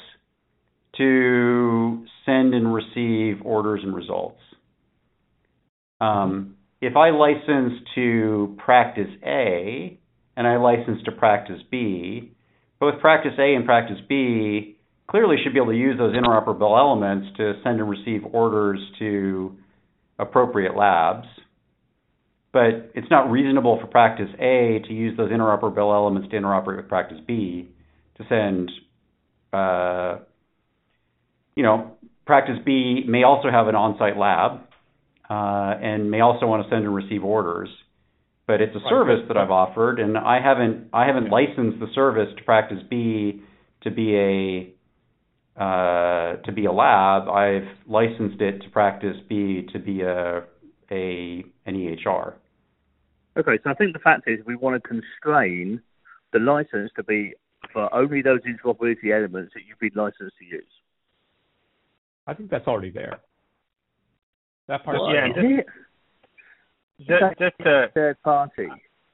to send and receive orders and results. If I license to practice A and I license to practice B, both practice A and practice B clearly should be able to use those interoperable elements to send and receive orders to appropriate labs. But it's not reasonable for practice A to use those interoperable elements to interoperate with practice B to send, practice B may also have an on-site lab and may also want to send and receive orders. But it's a service that I've offered, and I haven't licensed the service to practice B to be a lab. I've licensed it to practice B to be an EHR. Okay, so I think the fact is we want to constrain the license to be for only those interoperability elements that you've been licensed to use. I think that's already there. That part. Just third party.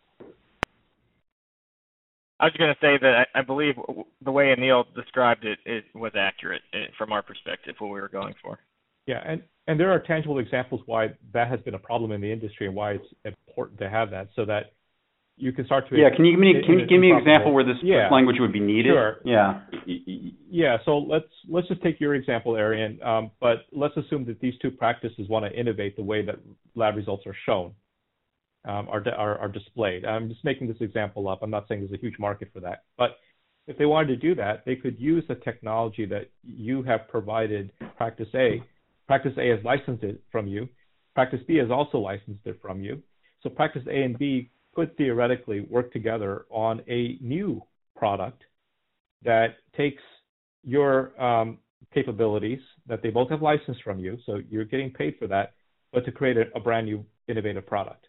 I was going to say that I believe the way Anil described it was accurate from our perspective, what we were going for. Yeah, and there are tangible examples why that has been a problem in the industry and why it's important to have that, so that you can start to... Yeah, can you give me an example where this language would be needed? Sure. Yeah. Yeah, so let's just take your example, Arian, but let's assume that these two practices want to innovate the way that lab results are shown, are displayed. I'm just making this example up. I'm not saying there's a huge market for that. But if they wanted to do that, they could use the technology that you have provided Practice A. Practice A has licensed it from you. Practice B has also licensed it from you. So Practice A and B could theoretically work together on a new product that takes your capabilities that they both have licensed from you, so you're getting paid for that, but to create a brand new innovative product.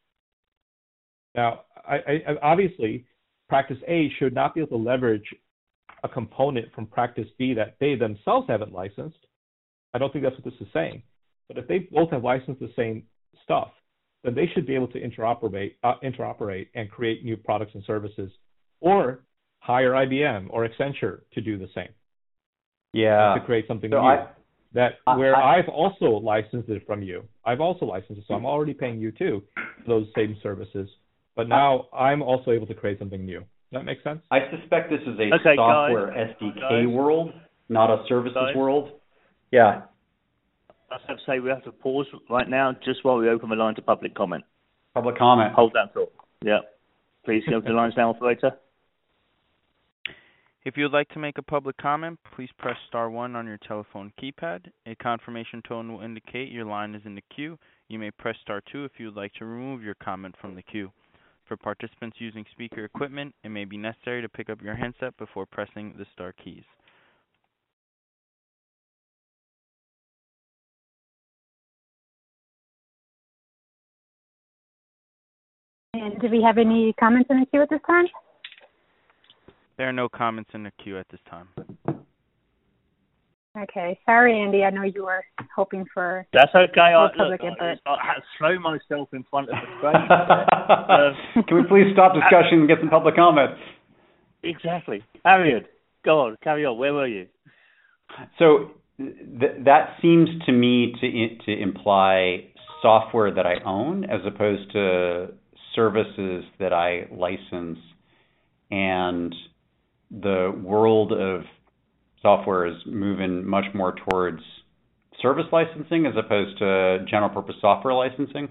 Now, I obviously, practice A should not be able to leverage a component from practice B that they themselves haven't licensed. I don't think that's what this is saying. But if they both have licensed the same stuff, then they should be able to interoperate and create new products and services, or hire IBM or Accenture to do the same. Yeah. To create something new. I've also licensed it from you. I've also licensed it, so I'm already paying you too for those same services. But now I'm also able to create something new. Does that make sense? I suspect this is a software SDK world, not a services world. Yeah. I have to say we have to pause right now just while we open the line to public comment. Public comment. Hold that thought. Yeah. Please go to the lines now, operator. If you would like to make a public comment, please press star 1 on your telephone keypad. A confirmation tone will indicate your line is in the queue. You may press star 2 if you would like to remove your comment from the queue. For participants using speaker equipment, it may be necessary to pick up your handset before pressing the star keys. And do we have any comments in the queue at this time? There are no comments in the queue at this time. Okay. Sorry, Andy. I know you were hoping for That's okay. public input. I had to throw myself in front of the screen. Can we please stop discussion and get some public comment? Exactly. Harriet, go on. Carry on. Where were you? So that seems to me to imply software that I own as opposed to services that I license, and the world of software is moving much more towards service licensing as opposed to general purpose software licensing.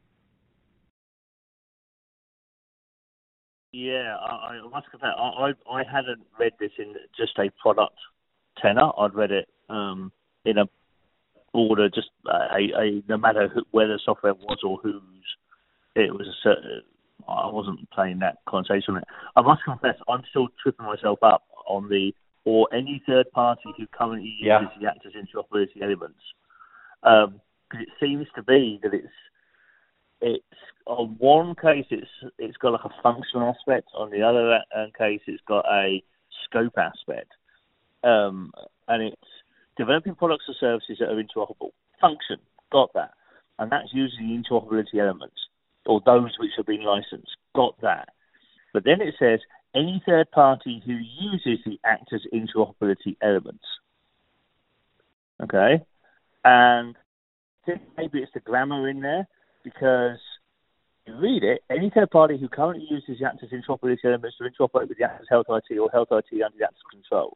Yeah, I must confess, I hadn't read this in just a product tenor. I'd read it in a order, just no matter where the software was or whose it was. I wasn't playing that conversation. I must confess, I'm still tripping myself up on the or any third party who currently uses the actors interoperability elements. Because it seems to be that it's on one case it's got like a functional aspect, on the other case it's got a scope aspect, and it's developing products or services that are interoperable. Function, got that, and that's using the interoperability elements or those which have been licensed, got that. But then it says any third party who uses the actors interoperability elements. Okay, and I think maybe it's the grammar in there, because you read it, any third party who currently uses the actors interoperability elements to interoperate with the actors health IT or health IT under the actors control.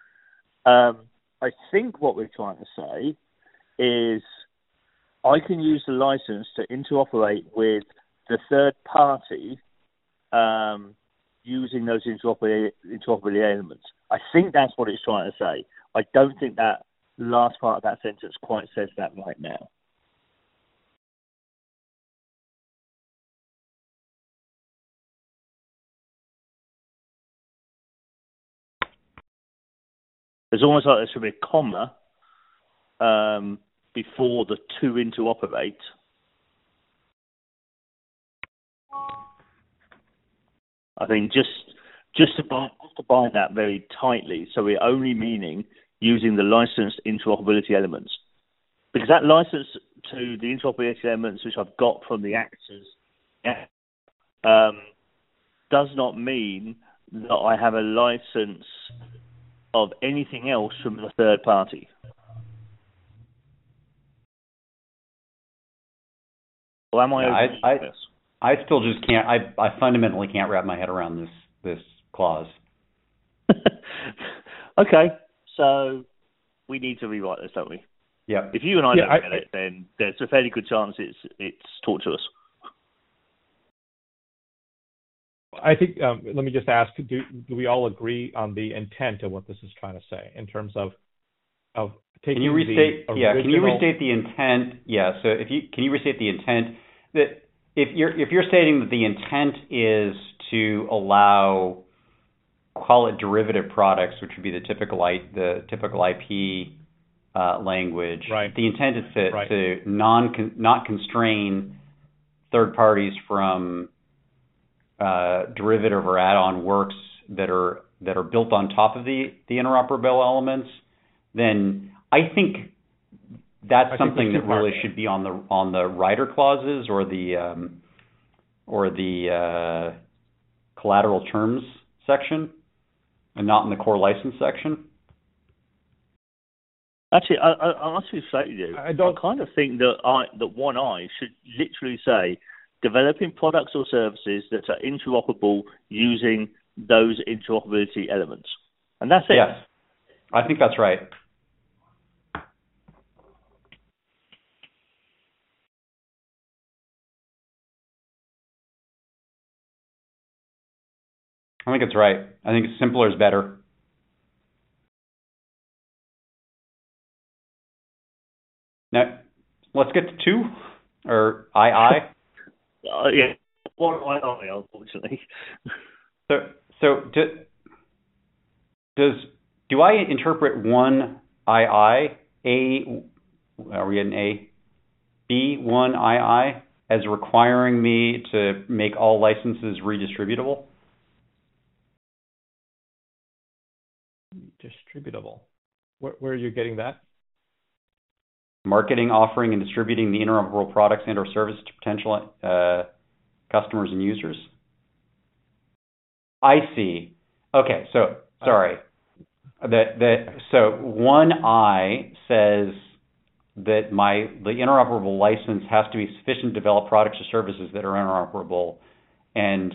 I think what we're trying to say is I can use the license to interoperate with the third party using those interoperability elements. I think that's what it's trying to say. I don't think that last part of that sentence quite says that right now. It's almost like there should be a comma before the to interoperate. I think just to bind that very tightly, so we're only meaning using the licensed interoperability elements, because that license to the interoperability elements which I've got from the actors does not mean that I have a license of anything else from the third party. Or am I? I still just can't. I fundamentally can't wrap my head around this clause. Okay, so we need to rewrite this, don't we? Yeah. If you and I don't get it, then there's a fairly good chance it's taught to us. I think, let me just ask, do we all agree on the intent of what this is trying to say in terms of taking Can you restate? Can you restate the intent? Yeah. So can you restate the intent that if you're stating that the intent is to allow call it derivative products, which would be the typical IP language. Right. The intent is to not constrain third parties from derivative or add-on works that are built on top of the interoperable elements. Then I think that's something that really should be on the rider clauses or the collateral terms section, and not in the core license section. Actually, I must be straight with you. I kind of think that 1I should literally say developing products or services that are interoperable using those interoperability elements, and that's it. Yes, I think that's right. I think it's right. I think simpler is better. Now, let's get to 2, or II. Yeah, 1II, unfortunately. So do I interpret 1II, are we in A? B1II as requiring me to make all licenses redistributable? Distributable. Where are you getting that? Marketing, offering, and distributing the interoperable products and or services to potential customers and users. I see. Okay, so sorry. So 1I says that the interoperable license has to be sufficient to develop products or services that are interoperable, and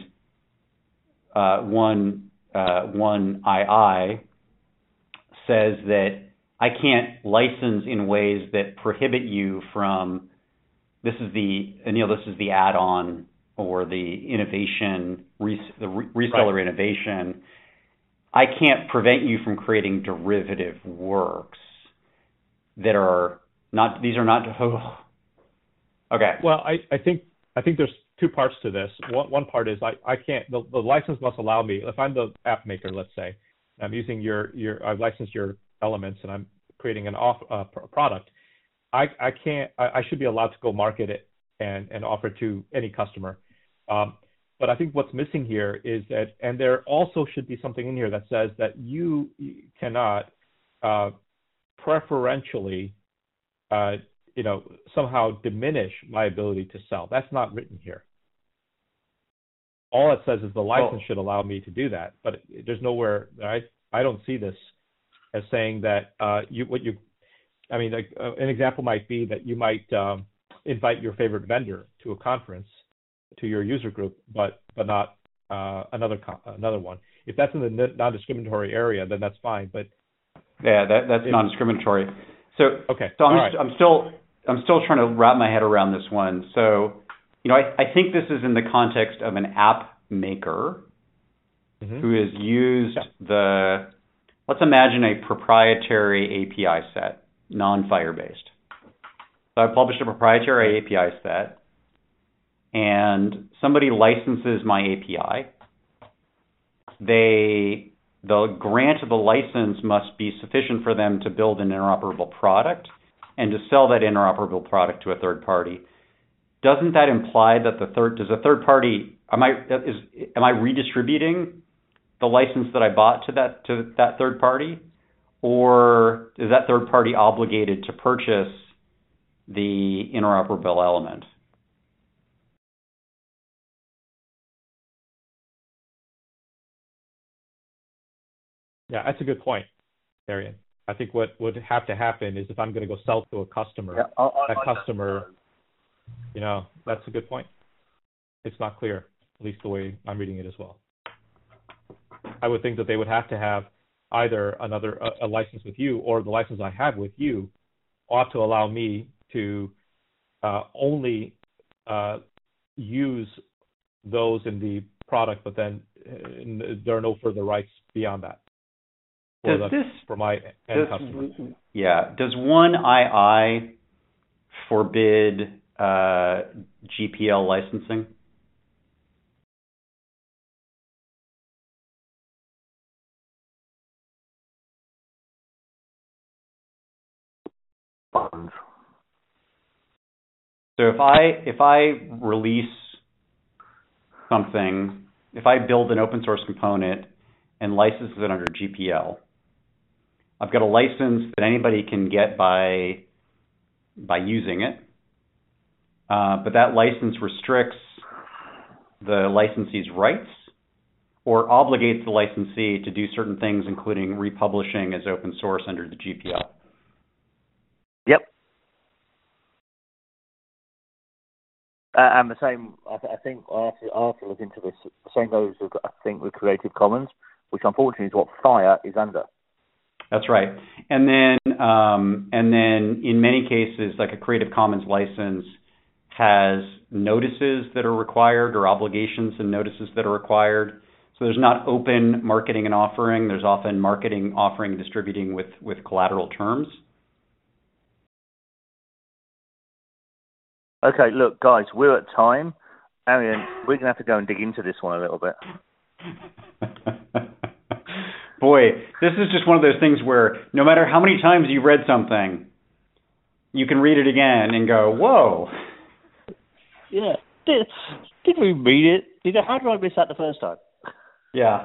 1II says that I can't license in ways that prohibit you from, this is the add-on or the innovation, the reseller innovation. I can't prevent you from creating derivative works that are not, these are not, okay. Well, I think there's 2 parts to this. One part is I can't, the license must allow me, if I'm the app maker, let's say, I'm using I've licensed your elements and I'm creating an product. I should be allowed to go market it and offer it to any customer. But I think what's missing here is that, and there also should be something in here that says that you cannot preferentially, somehow diminish my ability to sell. That's not written here. All it says is the license should allow me to do that, but there's nowhere. I don't see this as saying that an example might be that you might invite your favorite vendor to a conference, to your user group, but not another one. If that's in the non-discriminatory area, then that's fine. But yeah, that's non-discriminatory. So okay. So I'm still trying to wrap my head around this one. So I think this is in the context of an app maker who has used let's imagine a proprietary API set, non-Firebase. So I published a proprietary API set, and somebody licenses my API. The grant of the license must be sufficient for them to build an interoperable product and to sell that interoperable product to a third party. Doesn't that imply that does a third party, am I redistributing the license that I bought to that third party, or is that third party obligated to purchase the interoperable element? Yeah, that's a good point, Arian. I think what would have to happen is if I'm going to go sell to a customer, that's a good point. It's not clear, at least the way I'm reading it as well. I would think that they would have to have either a license with you, or the license I have with you ought to allow me to only use those in the product, but then there are no further rights beyond that for my end customer. Yeah. Does 1II forbid GPL licensing? funds? So if I release something, if I build an open source component and license it under GPL, I've got a license that anybody can get by using it, but that license restricts the licensee's rights or obligates the licensee to do certain things, including republishing as open source under the GPL. Yep. And the same, I think I have to look into this. The same goes, I think, with Creative Commons, which unfortunately is what Fire is under. That's right. And then in many cases, like a Creative Commons license has notices that are required or obligations and notices that are required. So there's not open marketing and offering. There's often marketing, offering, and distributing with collateral terms. Okay, look, guys, we're at time. Arian, we're going to have to go and dig into this one a little bit. Boy, this is just one of those things where no matter how many times you read something, you can read it again and go, whoa. Yeah. Did we read it? How did I miss that the first time? Yeah.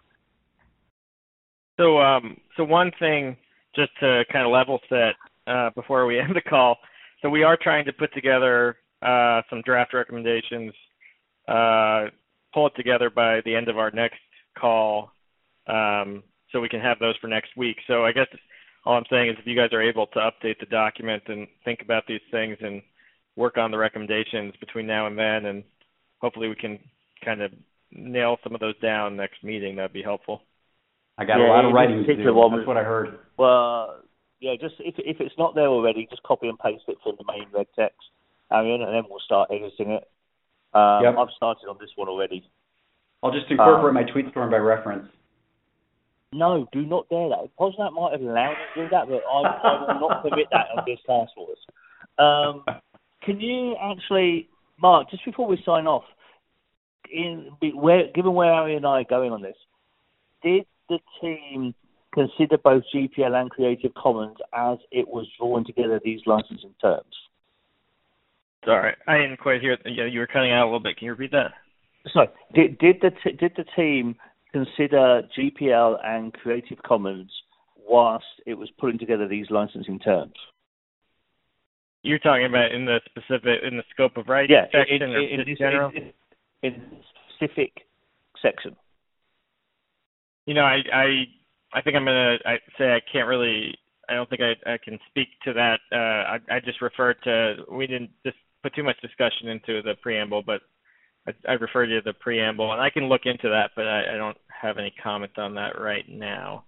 So one thing, just to kind of level set before we end the call, so we are trying to put together some draft recommendations, pull it together by the end of our next call, so we can have those for next week. So I guess all I'm saying is if you guys are able to update the document and think about these things and work on the recommendations between now and then, and hopefully we can kind of nail some of those down next meeting, that'd be helpful. I got a lot of writing to do. That's what I heard. Well, yeah, just if it's not there already, just copy and paste it from the main red text, Arian, and then we'll start editing it. Yep. I've started on this one already. I'll just incorporate my tweet storm by reference. No, do not dare that. Posnat might have allowed you to do that, but I will not permit that on this task force. Can you actually, Mark, just before we sign off, given where Ari and I are going on this, did the team consider both GPL and Creative Commons as it was drawing together these licensing terms? Sorry, I didn't quite hear. Yeah, you were cutting out a little bit. Can you repeat that? Sorry, did the team consider GPL and Creative Commons whilst it was putting together these licensing terms? You're talking about in the scope of rights section or in general? In specific section. You know, I think I'm going to say I can't really, I don't think I can speak to that. I just referred to, we didn't just put too much discussion into the preamble, but I referred to the preamble, and I can look into that, but I don't have any comment on that right now.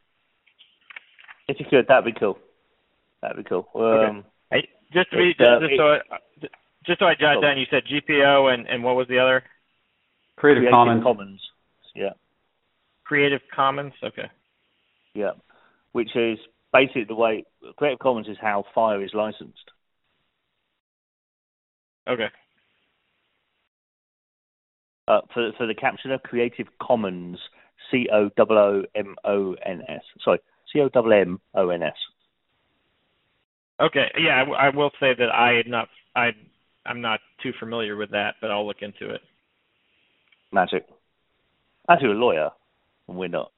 If you could, that'd be cool. Okay. Just so I jot down, you said GPO and what was the other? Creative Commons. Yeah. Creative Commons. Okay. Yeah, which is basically the way Creative Commons is how Fire is licensed. Okay. For the captioner, Creative Commons, COMMONS. Sorry, COMMONS. Okay. Yeah, I will say that I'm not too familiar with that, but I'll look into it. Magic. As you're a lawyer, and we're not.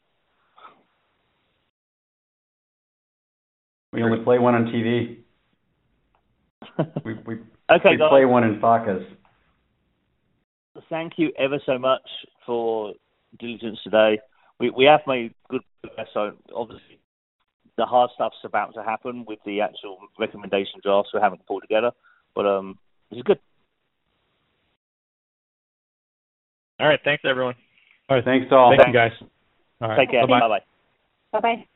We only play one on TV. we guys. play one in FACAs. Thank you ever so much for diligence today. We have made good progress. So obviously, the hard stuff's about to happen with the actual recommendation drafts we're having to pull together. But this is good. All right. Thanks, everyone. All right. Thanks all. Thank you, guys. All right. Take care. Bye-bye. Bye-bye. Bye-bye.